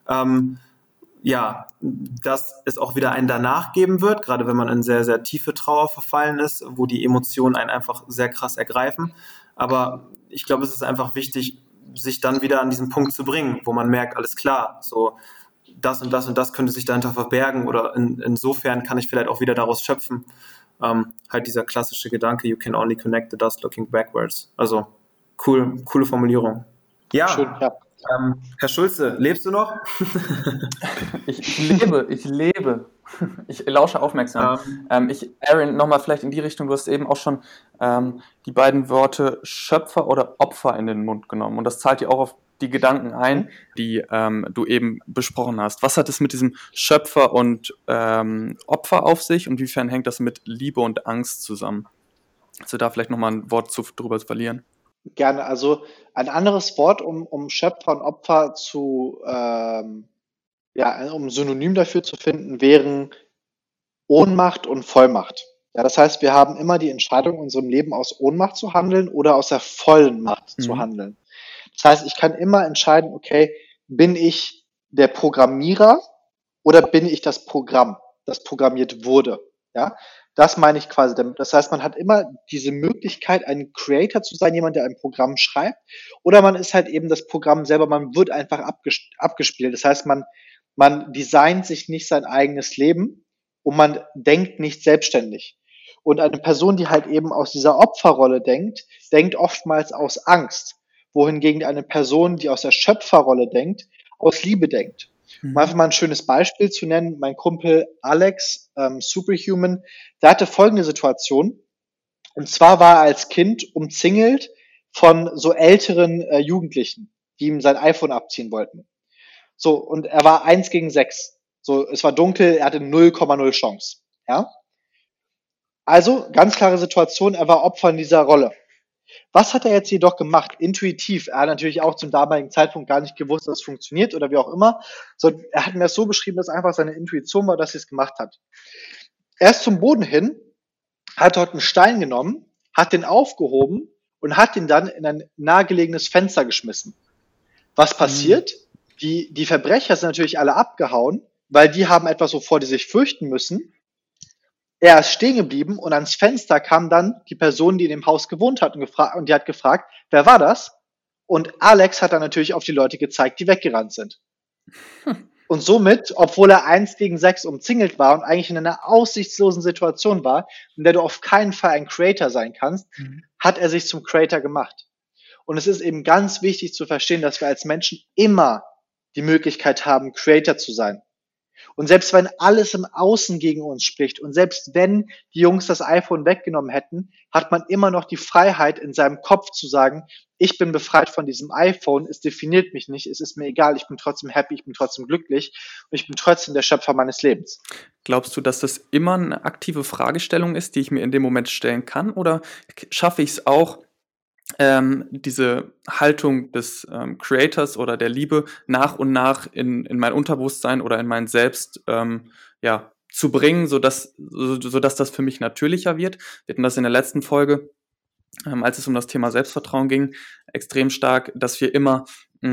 Speaker 5: dass es auch wieder einen danach geben wird, gerade wenn man in sehr, sehr tiefe Trauer verfallen ist, wo die Emotionen einen einfach sehr krass ergreifen. Aber ich glaube, es ist einfach wichtig, sich dann wieder an diesen Punkt zu bringen, wo man merkt, alles klar, so das und das und das könnte sich dahinter verbergen oder insofern kann ich vielleicht auch wieder daraus schöpfen. Halt dieser klassische Gedanke, "You can only connect the dots looking backwards." Also coole Formulierung. Ja, schön, ja. Herr Schulze, lebst du noch?
Speaker 4: Ich lebe. Ich lausche aufmerksam. Aaron, nochmal vielleicht in die Richtung, du hast eben auch schon die beiden Worte Schöpfer oder Opfer in den Mund genommen und das zahlt ja auch auf die Gedanken ein, die du eben besprochen hast. Was hat es mit diesem Schöpfer und Opfer auf sich und inwiefern hängt das mit Liebe und Angst zusammen? Also da vielleicht nochmal ein Wort drüber zu verlieren.
Speaker 1: Gerne, also ein anderes Wort, um Schöpfer und Opfer um Synonym dafür zu finden, wären Ohnmacht und Vollmacht. Ja, das heißt, wir haben immer die Entscheidung in unserem Leben aus Ohnmacht zu handeln oder aus der vollen Macht zu handeln. Das heißt, ich kann immer entscheiden, okay, bin ich der Programmierer oder bin ich das Programm, das programmiert wurde? Ja, das meine ich quasi damit. Das heißt, man hat immer diese Möglichkeit, ein Creator zu sein, jemand, der ein Programm schreibt, oder man ist halt eben das Programm selber, man wird einfach abgespielt. Das heißt, man designt sich nicht sein eigenes Leben und man denkt nicht selbstständig. Und eine Person, die halt eben aus dieser Opferrolle denkt oftmals aus Angst, wohingegen eine Person, die aus der Schöpferrolle denkt, aus Liebe denkt. Um einfach mal ein schönes Beispiel zu nennen, mein Kumpel Alex, Superhuman, der hatte folgende Situation. Und zwar war er als Kind umzingelt von so älteren Jugendlichen, die ihm sein iPhone abziehen wollten. So, und er war 1 gegen 6. So, es war dunkel, er hatte 0,0 Chance. Ja? Also, ganz klare Situation, er war Opfer in dieser Rolle. Was hat er jetzt jedoch gemacht? Intuitiv. Er hat natürlich auch zum damaligen Zeitpunkt gar nicht gewusst, dass es funktioniert oder wie auch immer. So, er hat mir das so beschrieben, dass einfach seine Intuition war, dass er es gemacht hat. Er ist zum Boden hin, hat dort einen Stein genommen, hat den aufgehoben und hat ihn dann in ein nahegelegenes Fenster geschmissen. Was passiert? Die Verbrecher sind natürlich alle abgehauen, weil die haben etwas, wovor die sich fürchten müssen. Er ist stehen geblieben und ans Fenster kam dann die Person, die in dem Haus gewohnt hat und die hat gefragt, wer war das? Und Alex hat dann natürlich auf die Leute gezeigt, die weggerannt sind. Und somit, obwohl er 1 gegen 6 umzingelt war und eigentlich in einer aussichtslosen Situation war, in der du auf keinen Fall ein Creator sein kannst, hat er sich zum Creator gemacht. Und es ist eben ganz wichtig zu verstehen, dass wir als Menschen immer die Möglichkeit haben, Creator zu sein. Und selbst wenn alles im Außen gegen uns spricht und selbst wenn die Jungs das iPhone weggenommen hätten, hat man immer noch die Freiheit in seinem Kopf zu sagen, ich bin befreit von diesem iPhone, es definiert mich nicht, es ist mir egal, ich bin trotzdem happy, ich bin trotzdem glücklich und ich bin trotzdem der Schöpfer meines Lebens.
Speaker 4: Glaubst du, dass das immer eine aktive Fragestellung ist, die ich mir in dem Moment stellen kann, oder schaffe ich es auch, diese Haltung des Creators oder der Liebe nach und nach in mein Unterbewusstsein oder in mein Selbst zu bringen, sodass das für mich natürlicher wird? Wir hatten das in der letzten Folge, als es um das Thema Selbstvertrauen ging, extrem stark, dass wir immer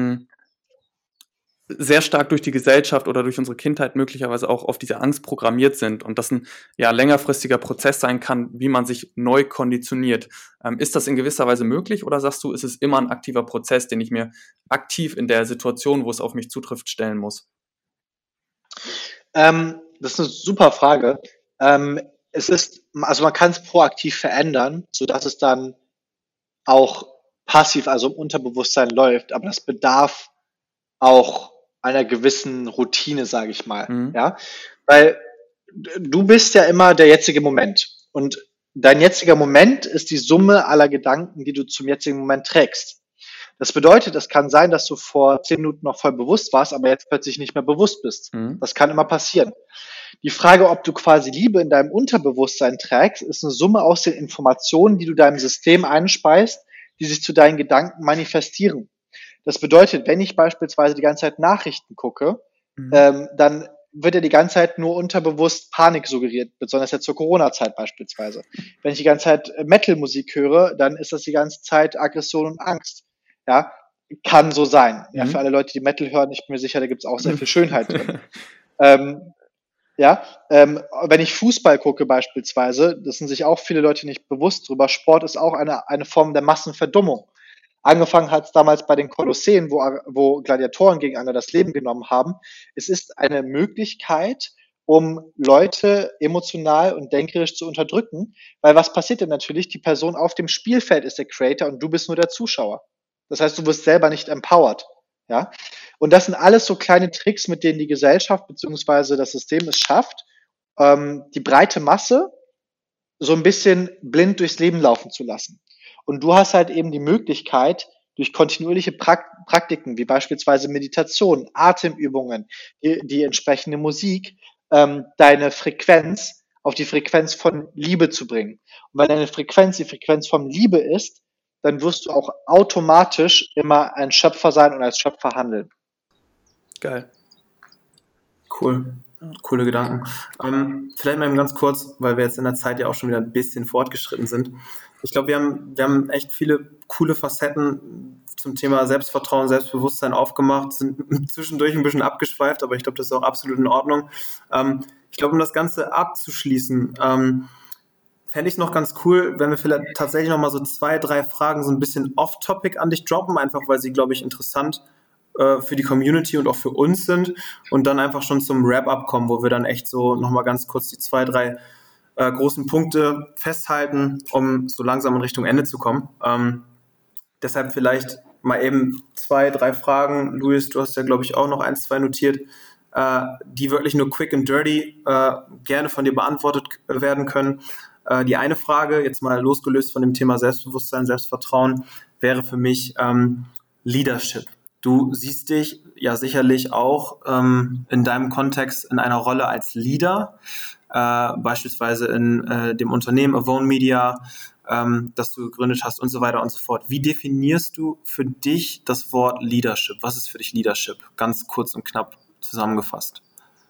Speaker 4: sehr stark durch die Gesellschaft oder durch unsere Kindheit möglicherweise auch auf diese Angst programmiert sind und das ein längerfristiger Prozess sein kann, wie man sich neu konditioniert. Ist das in gewisser Weise möglich oder sagst du, ist es immer ein aktiver Prozess, den ich mir aktiv in der Situation, wo es auf mich zutrifft, stellen muss?
Speaker 1: Das ist eine super Frage. Man kann es proaktiv verändern, sodass es dann auch passiv, also im Unterbewusstsein läuft, aber das bedarf auch einer gewissen Routine, sage ich mal, ja, weil du bist ja immer der jetzige Moment und dein jetziger Moment ist die Summe aller Gedanken, die du zum jetzigen Moment trägst. Das bedeutet, es kann sein, dass du vor 10 Minuten noch voll bewusst warst, aber jetzt plötzlich nicht mehr bewusst bist. Das kann immer passieren. Die Frage, ob du quasi Liebe in deinem Unterbewusstsein trägst, ist eine Summe aus den Informationen, die du deinem System einspeist, die sich zu deinen Gedanken manifestieren. Das bedeutet, wenn ich beispielsweise die ganze Zeit Nachrichten gucke, dann wird ja die ganze Zeit nur unterbewusst Panik suggeriert, besonders jetzt zur Corona-Zeit beispielsweise. Wenn ich die ganze Zeit Metal-Musik höre, dann ist das die ganze Zeit Aggression und Angst. Ja, kann so sein. Ja, für alle Leute, die Metal hören, ich bin mir sicher, da gibt es auch sehr viel Schönheit drin. Wenn ich Fußball gucke beispielsweise, das sind sich auch viele Leute nicht bewusst drüber, Sport ist auch eine Form der Massenverdummung. Angefangen hat es damals bei den Kolosseen, wo Gladiatoren gegeneinander das Leben genommen haben. Es ist eine Möglichkeit, um Leute emotional und denkerisch zu unterdrücken, weil was passiert denn natürlich? Die Person auf dem Spielfeld ist der Creator und du bist nur der Zuschauer. Das heißt, du wirst selber nicht empowered. Ja? Und das sind alles so kleine Tricks, mit denen die Gesellschaft bzw. das System es schafft, die breite Masse so ein bisschen blind durchs Leben laufen zu lassen. Und du hast halt eben die Möglichkeit, durch kontinuierliche Praktiken, wie beispielsweise Meditation, Atemübungen, die entsprechende Musik, deine Frequenz auf die Frequenz von Liebe zu bringen. Und wenn deine Frequenz die Frequenz von Liebe ist, dann wirst du auch automatisch immer ein Schöpfer sein und als Schöpfer handeln.
Speaker 5: Geil. Cool. Coole Gedanken. Vielleicht mal eben ganz kurz, weil wir jetzt in der Zeit ja auch schon wieder ein bisschen fortgeschritten sind. Ich glaube, wir haben echt viele coole Facetten zum Thema Selbstvertrauen, Selbstbewusstsein aufgemacht, sind zwischendurch ein bisschen abgeschweift, aber ich glaube, das ist auch absolut in Ordnung. Ich glaube, um das Ganze abzuschließen, fände ich es noch ganz cool, wenn wir vielleicht tatsächlich noch mal so 2, 3 Fragen so ein bisschen off-topic an dich droppen, einfach weil sie, glaube ich, interessant für die Community und auch für uns sind und dann einfach schon zum Wrap-up kommen, wo wir dann echt so nochmal ganz kurz die 2, 3 großen Punkte festhalten, um so langsam in Richtung Ende zu kommen. Deshalb vielleicht mal eben 2, 3 Fragen. Luis, du hast ja, glaube ich, auch noch 1, 2 notiert, die wirklich nur quick and dirty gerne von dir beantwortet werden können. Die eine Frage, jetzt mal losgelöst von dem Thema Selbstbewusstsein, Selbstvertrauen, wäre für mich Leadership. Du siehst dich ja sicherlich auch in deinem Kontext in einer Rolle als Leader, beispielsweise in dem Unternehmen Avon Media, das du gegründet hast und so weiter und so fort. Wie definierst du für dich das Wort Leadership? Was ist für dich Leadership? Ganz kurz und knapp zusammengefasst.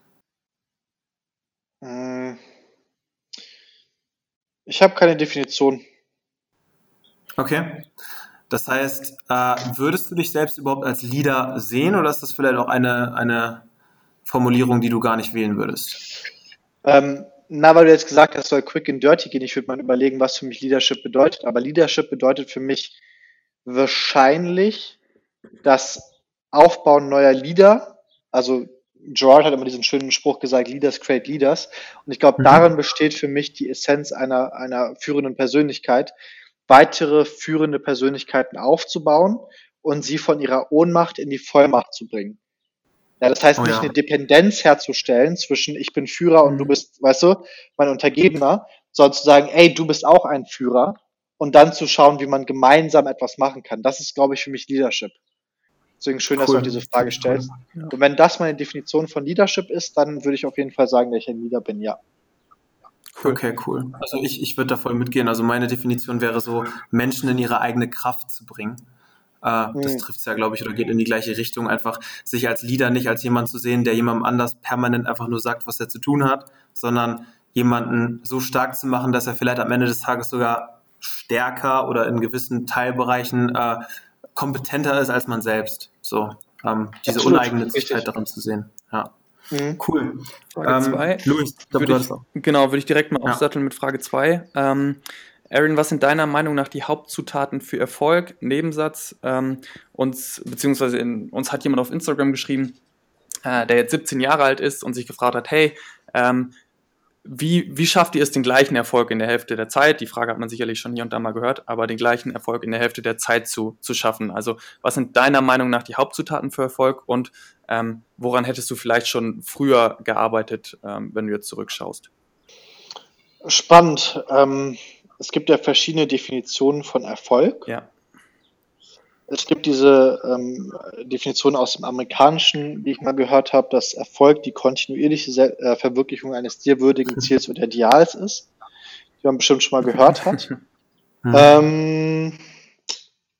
Speaker 1: Ich habe keine Definition.
Speaker 5: Okay. Das heißt, würdest du dich selbst überhaupt als Leader sehen oder ist das vielleicht auch eine Formulierung, die du gar nicht wählen würdest?
Speaker 1: Weil du jetzt gesagt hast, soll quick and dirty gehen, ich würde mal überlegen, was für mich Leadership bedeutet. Aber Leadership bedeutet für mich wahrscheinlich das Aufbauen neuer Leader. Also Gerard hat immer diesen schönen Spruch gesagt, Leaders create Leaders. Und ich glaube, darin besteht für mich die Essenz einer führenden Persönlichkeit, weitere führende Persönlichkeiten aufzubauen und sie von ihrer Ohnmacht in die Vollmacht zu bringen. Ja, das heißt nicht eine Dependenz herzustellen zwischen ich bin Führer und du bist, weißt du, mein Untergebener, sondern zu sagen, ey, du bist auch ein Führer und dann zu schauen, wie man gemeinsam etwas machen kann. Das ist, glaube ich, für mich Leadership. Deswegen schön, dass du auch diese Frage stellst. Ja. Und wenn das meine Definition von Leadership ist, dann würde ich auf jeden Fall sagen, dass ich ein Leader bin, ja.
Speaker 5: Cool. Okay, cool. Also ich würde da voll mitgehen. Also meine Definition wäre so, Menschen in ihre eigene Kraft zu bringen. Das trifft es ja, glaube ich, oder geht in die gleiche Richtung. Einfach sich als Leader nicht als jemand zu sehen, der jemandem anders permanent einfach nur sagt, was er zu tun hat, sondern jemanden so stark zu machen, dass er vielleicht am Ende des Tages sogar stärker oder in gewissen Teilbereichen kompetenter ist als man selbst. So diese
Speaker 1: Absolut,
Speaker 5: Uneigennützigkeit darin zu sehen. Ja. Cool.
Speaker 4: Frage 2.
Speaker 5: Luis,
Speaker 4: würde ich direkt mal aufsatteln mit Frage 2. Aaron, was sind deiner Meinung nach die Hauptzutaten für Erfolg? Nebensatz. Uns hat jemand auf Instagram geschrieben, der jetzt 17 Jahre alt ist und sich gefragt hat, hey, wie schafft ihr es, den gleichen Erfolg in der Hälfte der Zeit? Die Frage hat man sicherlich schon hier und da mal gehört, aber den gleichen Erfolg in der Hälfte der Zeit zu schaffen. Also was sind deiner Meinung nach die Hauptzutaten für Erfolg und woran hättest du vielleicht schon früher gearbeitet, wenn du jetzt zurückschaust?
Speaker 1: Spannend. Es gibt ja verschiedene Definitionen von Erfolg.
Speaker 4: Ja.
Speaker 1: Es gibt diese Definition aus dem Amerikanischen, die ich mal gehört habe, dass Erfolg die kontinuierliche Verwirklichung eines dir würdigen Ziels oder Ideals ist, die man bestimmt schon mal gehört hat.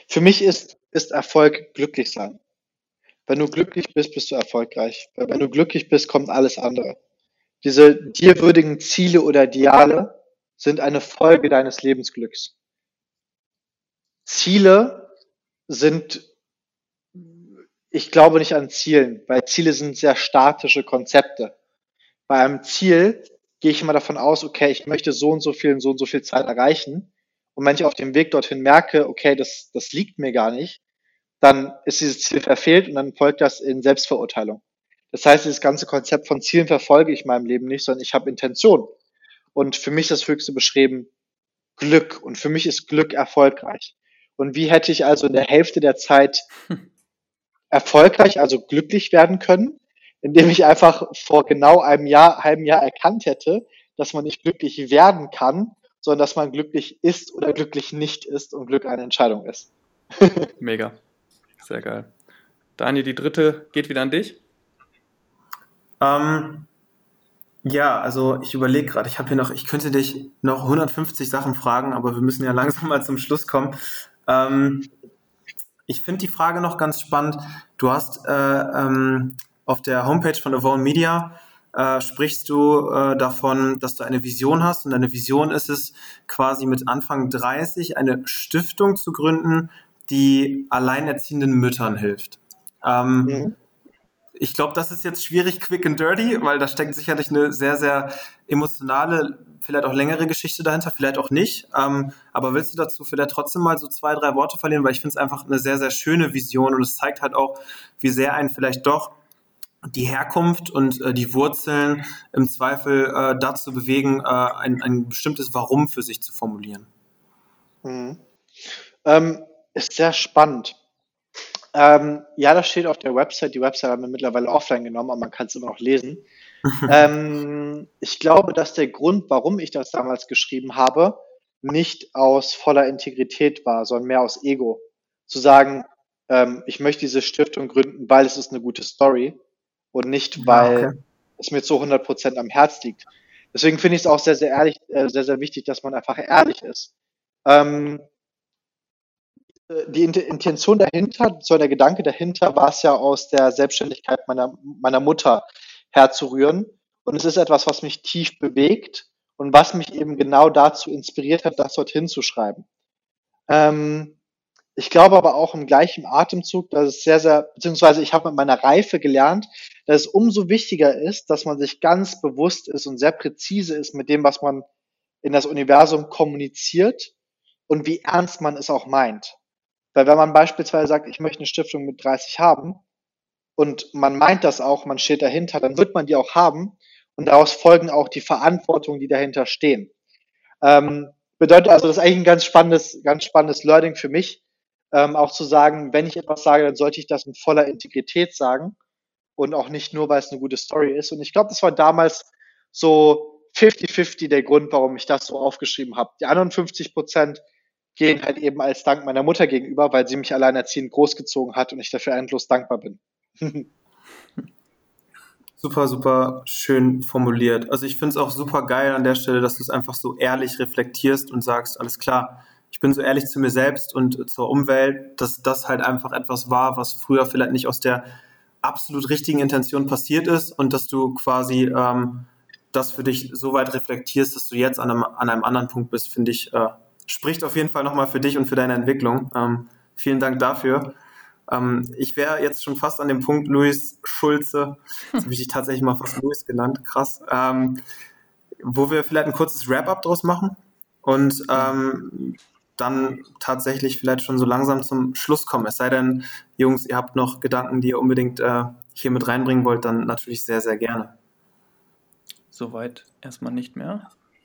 Speaker 1: Für mich ist Erfolg glücklich sein. Wenn du glücklich bist, bist du erfolgreich. Weil wenn du glücklich bist, kommt alles andere. Diese dir würdigen Ziele oder Ideale sind eine Folge deines Lebensglücks. Ziele sind, ich glaube nicht an Zielen, weil Ziele sind sehr statische Konzepte. Bei einem Ziel gehe ich immer davon aus, okay, ich möchte so und so viel Zeit erreichen. Und wenn ich auf dem Weg dorthin merke, okay, das liegt mir gar nicht, dann ist dieses Ziel verfehlt und dann folgt das in Selbstverurteilung. Das heißt, dieses ganze Konzept von Zielen verfolge ich in meinem Leben nicht, sondern ich habe Intention. Und für mich ist das Höchste beschrieben Glück. Und für mich ist Glück erfolgreich. Und wie hätte ich also in der Hälfte der Zeit erfolgreich, also glücklich werden können, indem ich einfach vor genau einem halben Jahr erkannt hätte, dass man nicht glücklich werden kann, sondern dass man glücklich ist oder glücklich nicht ist und Glück eine Entscheidung ist.
Speaker 4: Mega. Sehr geil. Daniel, die dritte geht wieder an dich.
Speaker 5: Ja, also ich überlege gerade, ich könnte dich noch 150 Sachen fragen, aber wir müssen ja langsam mal zum Schluss kommen. Ich finde die Frage noch ganz spannend. Du hast auf der Homepage von Avon Media sprichst du davon, dass du eine Vision hast, und deine Vision ist es, quasi mit Anfang 30 eine Stiftung zu gründen, die alleinerziehenden Müttern hilft. Ich glaube, das ist jetzt schwierig, quick and dirty, weil da steckt sicherlich eine sehr, sehr emotionale, vielleicht auch längere Geschichte dahinter, vielleicht auch nicht. Aber willst du dazu vielleicht trotzdem mal so 2, 3 Worte verlieren? Weil ich finde es einfach eine sehr, sehr schöne Vision, und es zeigt halt auch, wie sehr einen vielleicht doch die Herkunft und die Wurzeln im Zweifel dazu bewegen, ein bestimmtes Warum für sich zu formulieren.
Speaker 1: Ist sehr spannend. Ja, das steht auf der Website. Die Website haben wir mittlerweile offline genommen, aber man kann es immer noch lesen. Ich glaube, dass der Grund, warum ich das damals geschrieben habe, nicht aus voller Integrität war, sondern mehr aus Ego. Zu sagen, ich möchte diese Stiftung gründen, weil es ist eine gute Story und nicht, weil es mir zu 100% am Herz liegt. Deswegen finde ich es auch sehr, sehr ehrlich, sehr, sehr wichtig, dass man einfach ehrlich ist. Die Intention dahinter, so der Gedanke dahinter, war es ja aus der Selbstständigkeit meiner Mutter herzurühren. Und es ist etwas, was mich tief bewegt und was mich eben genau dazu inspiriert hat, das dorthin zu schreiben. Ich glaube aber auch im gleichen Atemzug, dass es sehr, sehr, beziehungsweise ich habe mit meiner Reife gelernt, dass es umso wichtiger ist, dass man sich ganz bewusst ist und sehr präzise ist mit dem, was man in das Universum kommuniziert und wie ernst man es auch meint. Weil wenn man beispielsweise sagt, ich möchte eine Stiftung mit 30 haben und man meint das auch, man steht dahinter, dann wird man die auch haben und daraus folgen auch die Verantwortungen, die dahinter stehen. Bedeutet also, das ist eigentlich ein ganz spannendes Learning für mich, auch zu sagen, wenn ich etwas sage, dann sollte ich das mit voller Integrität sagen und auch nicht nur, weil es eine gute Story ist. Und ich glaube, das war damals so 50-50 der Grund, warum ich das so aufgeschrieben habe. Die anderen 50% gehen halt eben als Dank meiner Mutter gegenüber, weil sie mich alleinerziehend großgezogen hat und ich dafür endlos dankbar bin.
Speaker 5: Super, super schön formuliert. Also ich finde es auch super geil an der Stelle, dass du es einfach so ehrlich reflektierst und sagst, alles klar, ich bin so ehrlich zu mir selbst und zur Umwelt, dass das halt einfach etwas war, was früher vielleicht nicht aus der absolut richtigen Intention passiert ist, und dass du quasi das für dich so weit reflektierst, dass du jetzt an einem anderen Punkt bist, finde ich, spricht auf jeden Fall nochmal für dich und für deine Entwicklung. Vielen Dank dafür. Ich wäre jetzt schon fast an dem Punkt, Luis Schulze, jetzt habe ich dich tatsächlich mal fast Luis genannt, krass, wo wir vielleicht ein kurzes Wrap-up draus machen und dann tatsächlich vielleicht schon so langsam zum Schluss kommen. Es sei denn, Jungs, ihr habt noch Gedanken, die ihr unbedingt hier mit reinbringen wollt, dann natürlich sehr, sehr gerne.
Speaker 4: Soweit erstmal nicht mehr.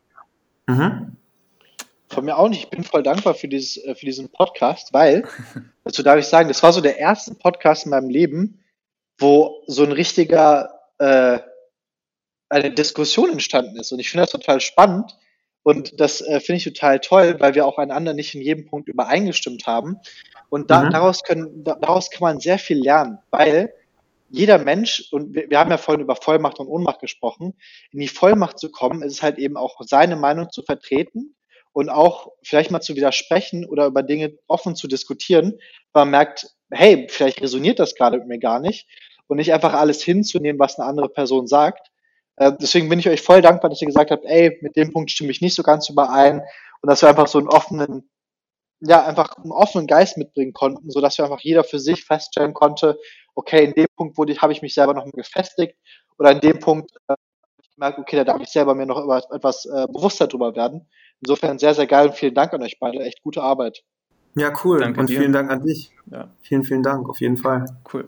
Speaker 1: Von mir auch nicht. Ich bin voll dankbar für diesen Podcast, weil, dazu darf ich sagen, das war so der erste Podcast in meinem Leben, wo so ein richtiger, eine Diskussion entstanden ist. Und ich finde das total spannend. Und das finde ich total toll, weil wir auch einander nicht in jedem Punkt übereingestimmt haben. Und daraus kann man sehr viel lernen, weil jeder Mensch, und wir haben ja vorhin über Vollmacht und Ohnmacht gesprochen, in die Vollmacht zu kommen, ist es halt eben auch seine Meinung zu vertreten und auch vielleicht mal zu widersprechen oder über Dinge offen zu diskutieren, weil man merkt, hey, vielleicht resoniert das gerade mit mir gar nicht und nicht einfach alles hinzunehmen, was eine andere Person sagt. Deswegen bin ich euch voll dankbar, dass ihr gesagt habt, ey, mit dem Punkt stimme ich nicht so ganz überein und dass wir einfach so einfach einen offenen Geist mitbringen konnten, sodass wir einfach jeder für sich feststellen konnte, okay, in dem Punkt habe ich mich selber noch mal gefestigt oder in dem Punkt ich gemerkt, okay, da darf ich selber mir noch etwas bewusster drüber werden. Insofern sehr, sehr geil und vielen Dank an euch beide. Echt gute Arbeit.
Speaker 5: Ja, cool.
Speaker 4: Danke
Speaker 5: und
Speaker 4: dir.
Speaker 5: Vielen Dank an dich.
Speaker 4: Ja.
Speaker 5: Vielen Dank, auf jeden Fall.
Speaker 4: Cool.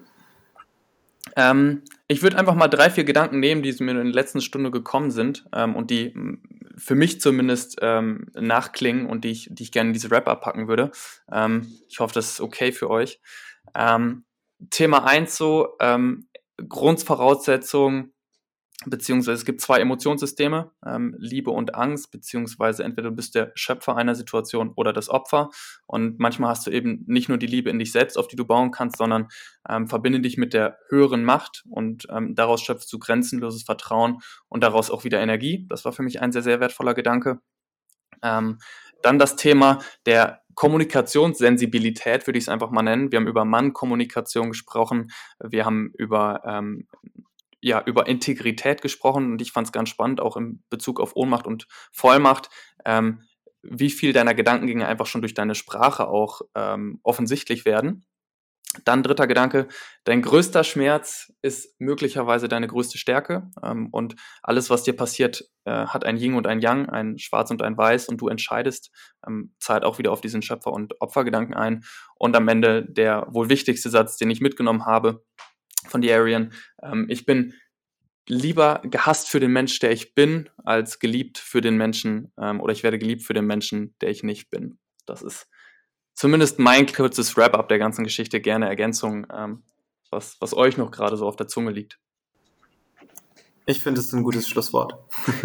Speaker 4: Ich würde einfach mal 3, 4 Gedanken nehmen, die mir in der letzten Stunde gekommen sind und die für mich zumindest nachklingen und die ich gerne in diese Wrap-Up packen würde. Ich hoffe, das ist okay für euch. Thema 1 Grundvoraussetzung, beziehungsweise es gibt 2 Emotionssysteme, Liebe und Angst, beziehungsweise entweder du bist der Schöpfer einer Situation oder das Opfer und manchmal hast du eben nicht nur die Liebe in dich selbst, auf die du bauen kannst, sondern verbinde dich mit der höheren Macht und daraus schöpfst du grenzenloses Vertrauen und daraus auch wieder Energie. Das war für mich ein sehr, sehr wertvoller Gedanke. Dann das Thema der Kommunikationssensibilität, würde ich es einfach mal nennen. Wir haben über Mann-Kommunikation gesprochen, wir haben über Integrität gesprochen und ich fand es ganz spannend, auch in Bezug auf Ohnmacht und Vollmacht, wie viel deiner Gedankengänge einfach schon durch deine Sprache auch offensichtlich werden. Dann 3. Gedanke, dein größter Schmerz ist möglicherweise deine größte Stärke und alles, was dir passiert, hat ein Yin und ein Yang, ein Schwarz und ein Weiß und du entscheidest, zahlt auch wieder auf diesen Schöpfer- und Opfergedanken ein. Und am Ende der wohl wichtigste Satz, den ich mitgenommen habe von dir, Arian, ich bin lieber gehasst für den Mensch, der ich bin, als geliebt für den Menschen oder ich werde geliebt für den Menschen, der ich nicht bin. Das ist zumindest mein kurzes Wrap-up der ganzen Geschichte. Gerne Ergänzung, was euch noch gerade so auf der Zunge liegt.
Speaker 5: Ich finde, es ist ein gutes Schlusswort.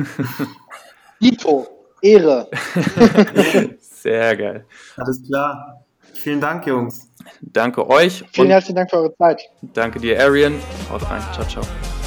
Speaker 1: Ito, Ehre.
Speaker 4: Sehr geil.
Speaker 5: Alles klar. Vielen Dank, Jungs.
Speaker 4: Danke euch.
Speaker 1: Vielen herzlichen Dank für eure Zeit.
Speaker 4: Danke dir, Arian. Haut rein. Ciao, ciao.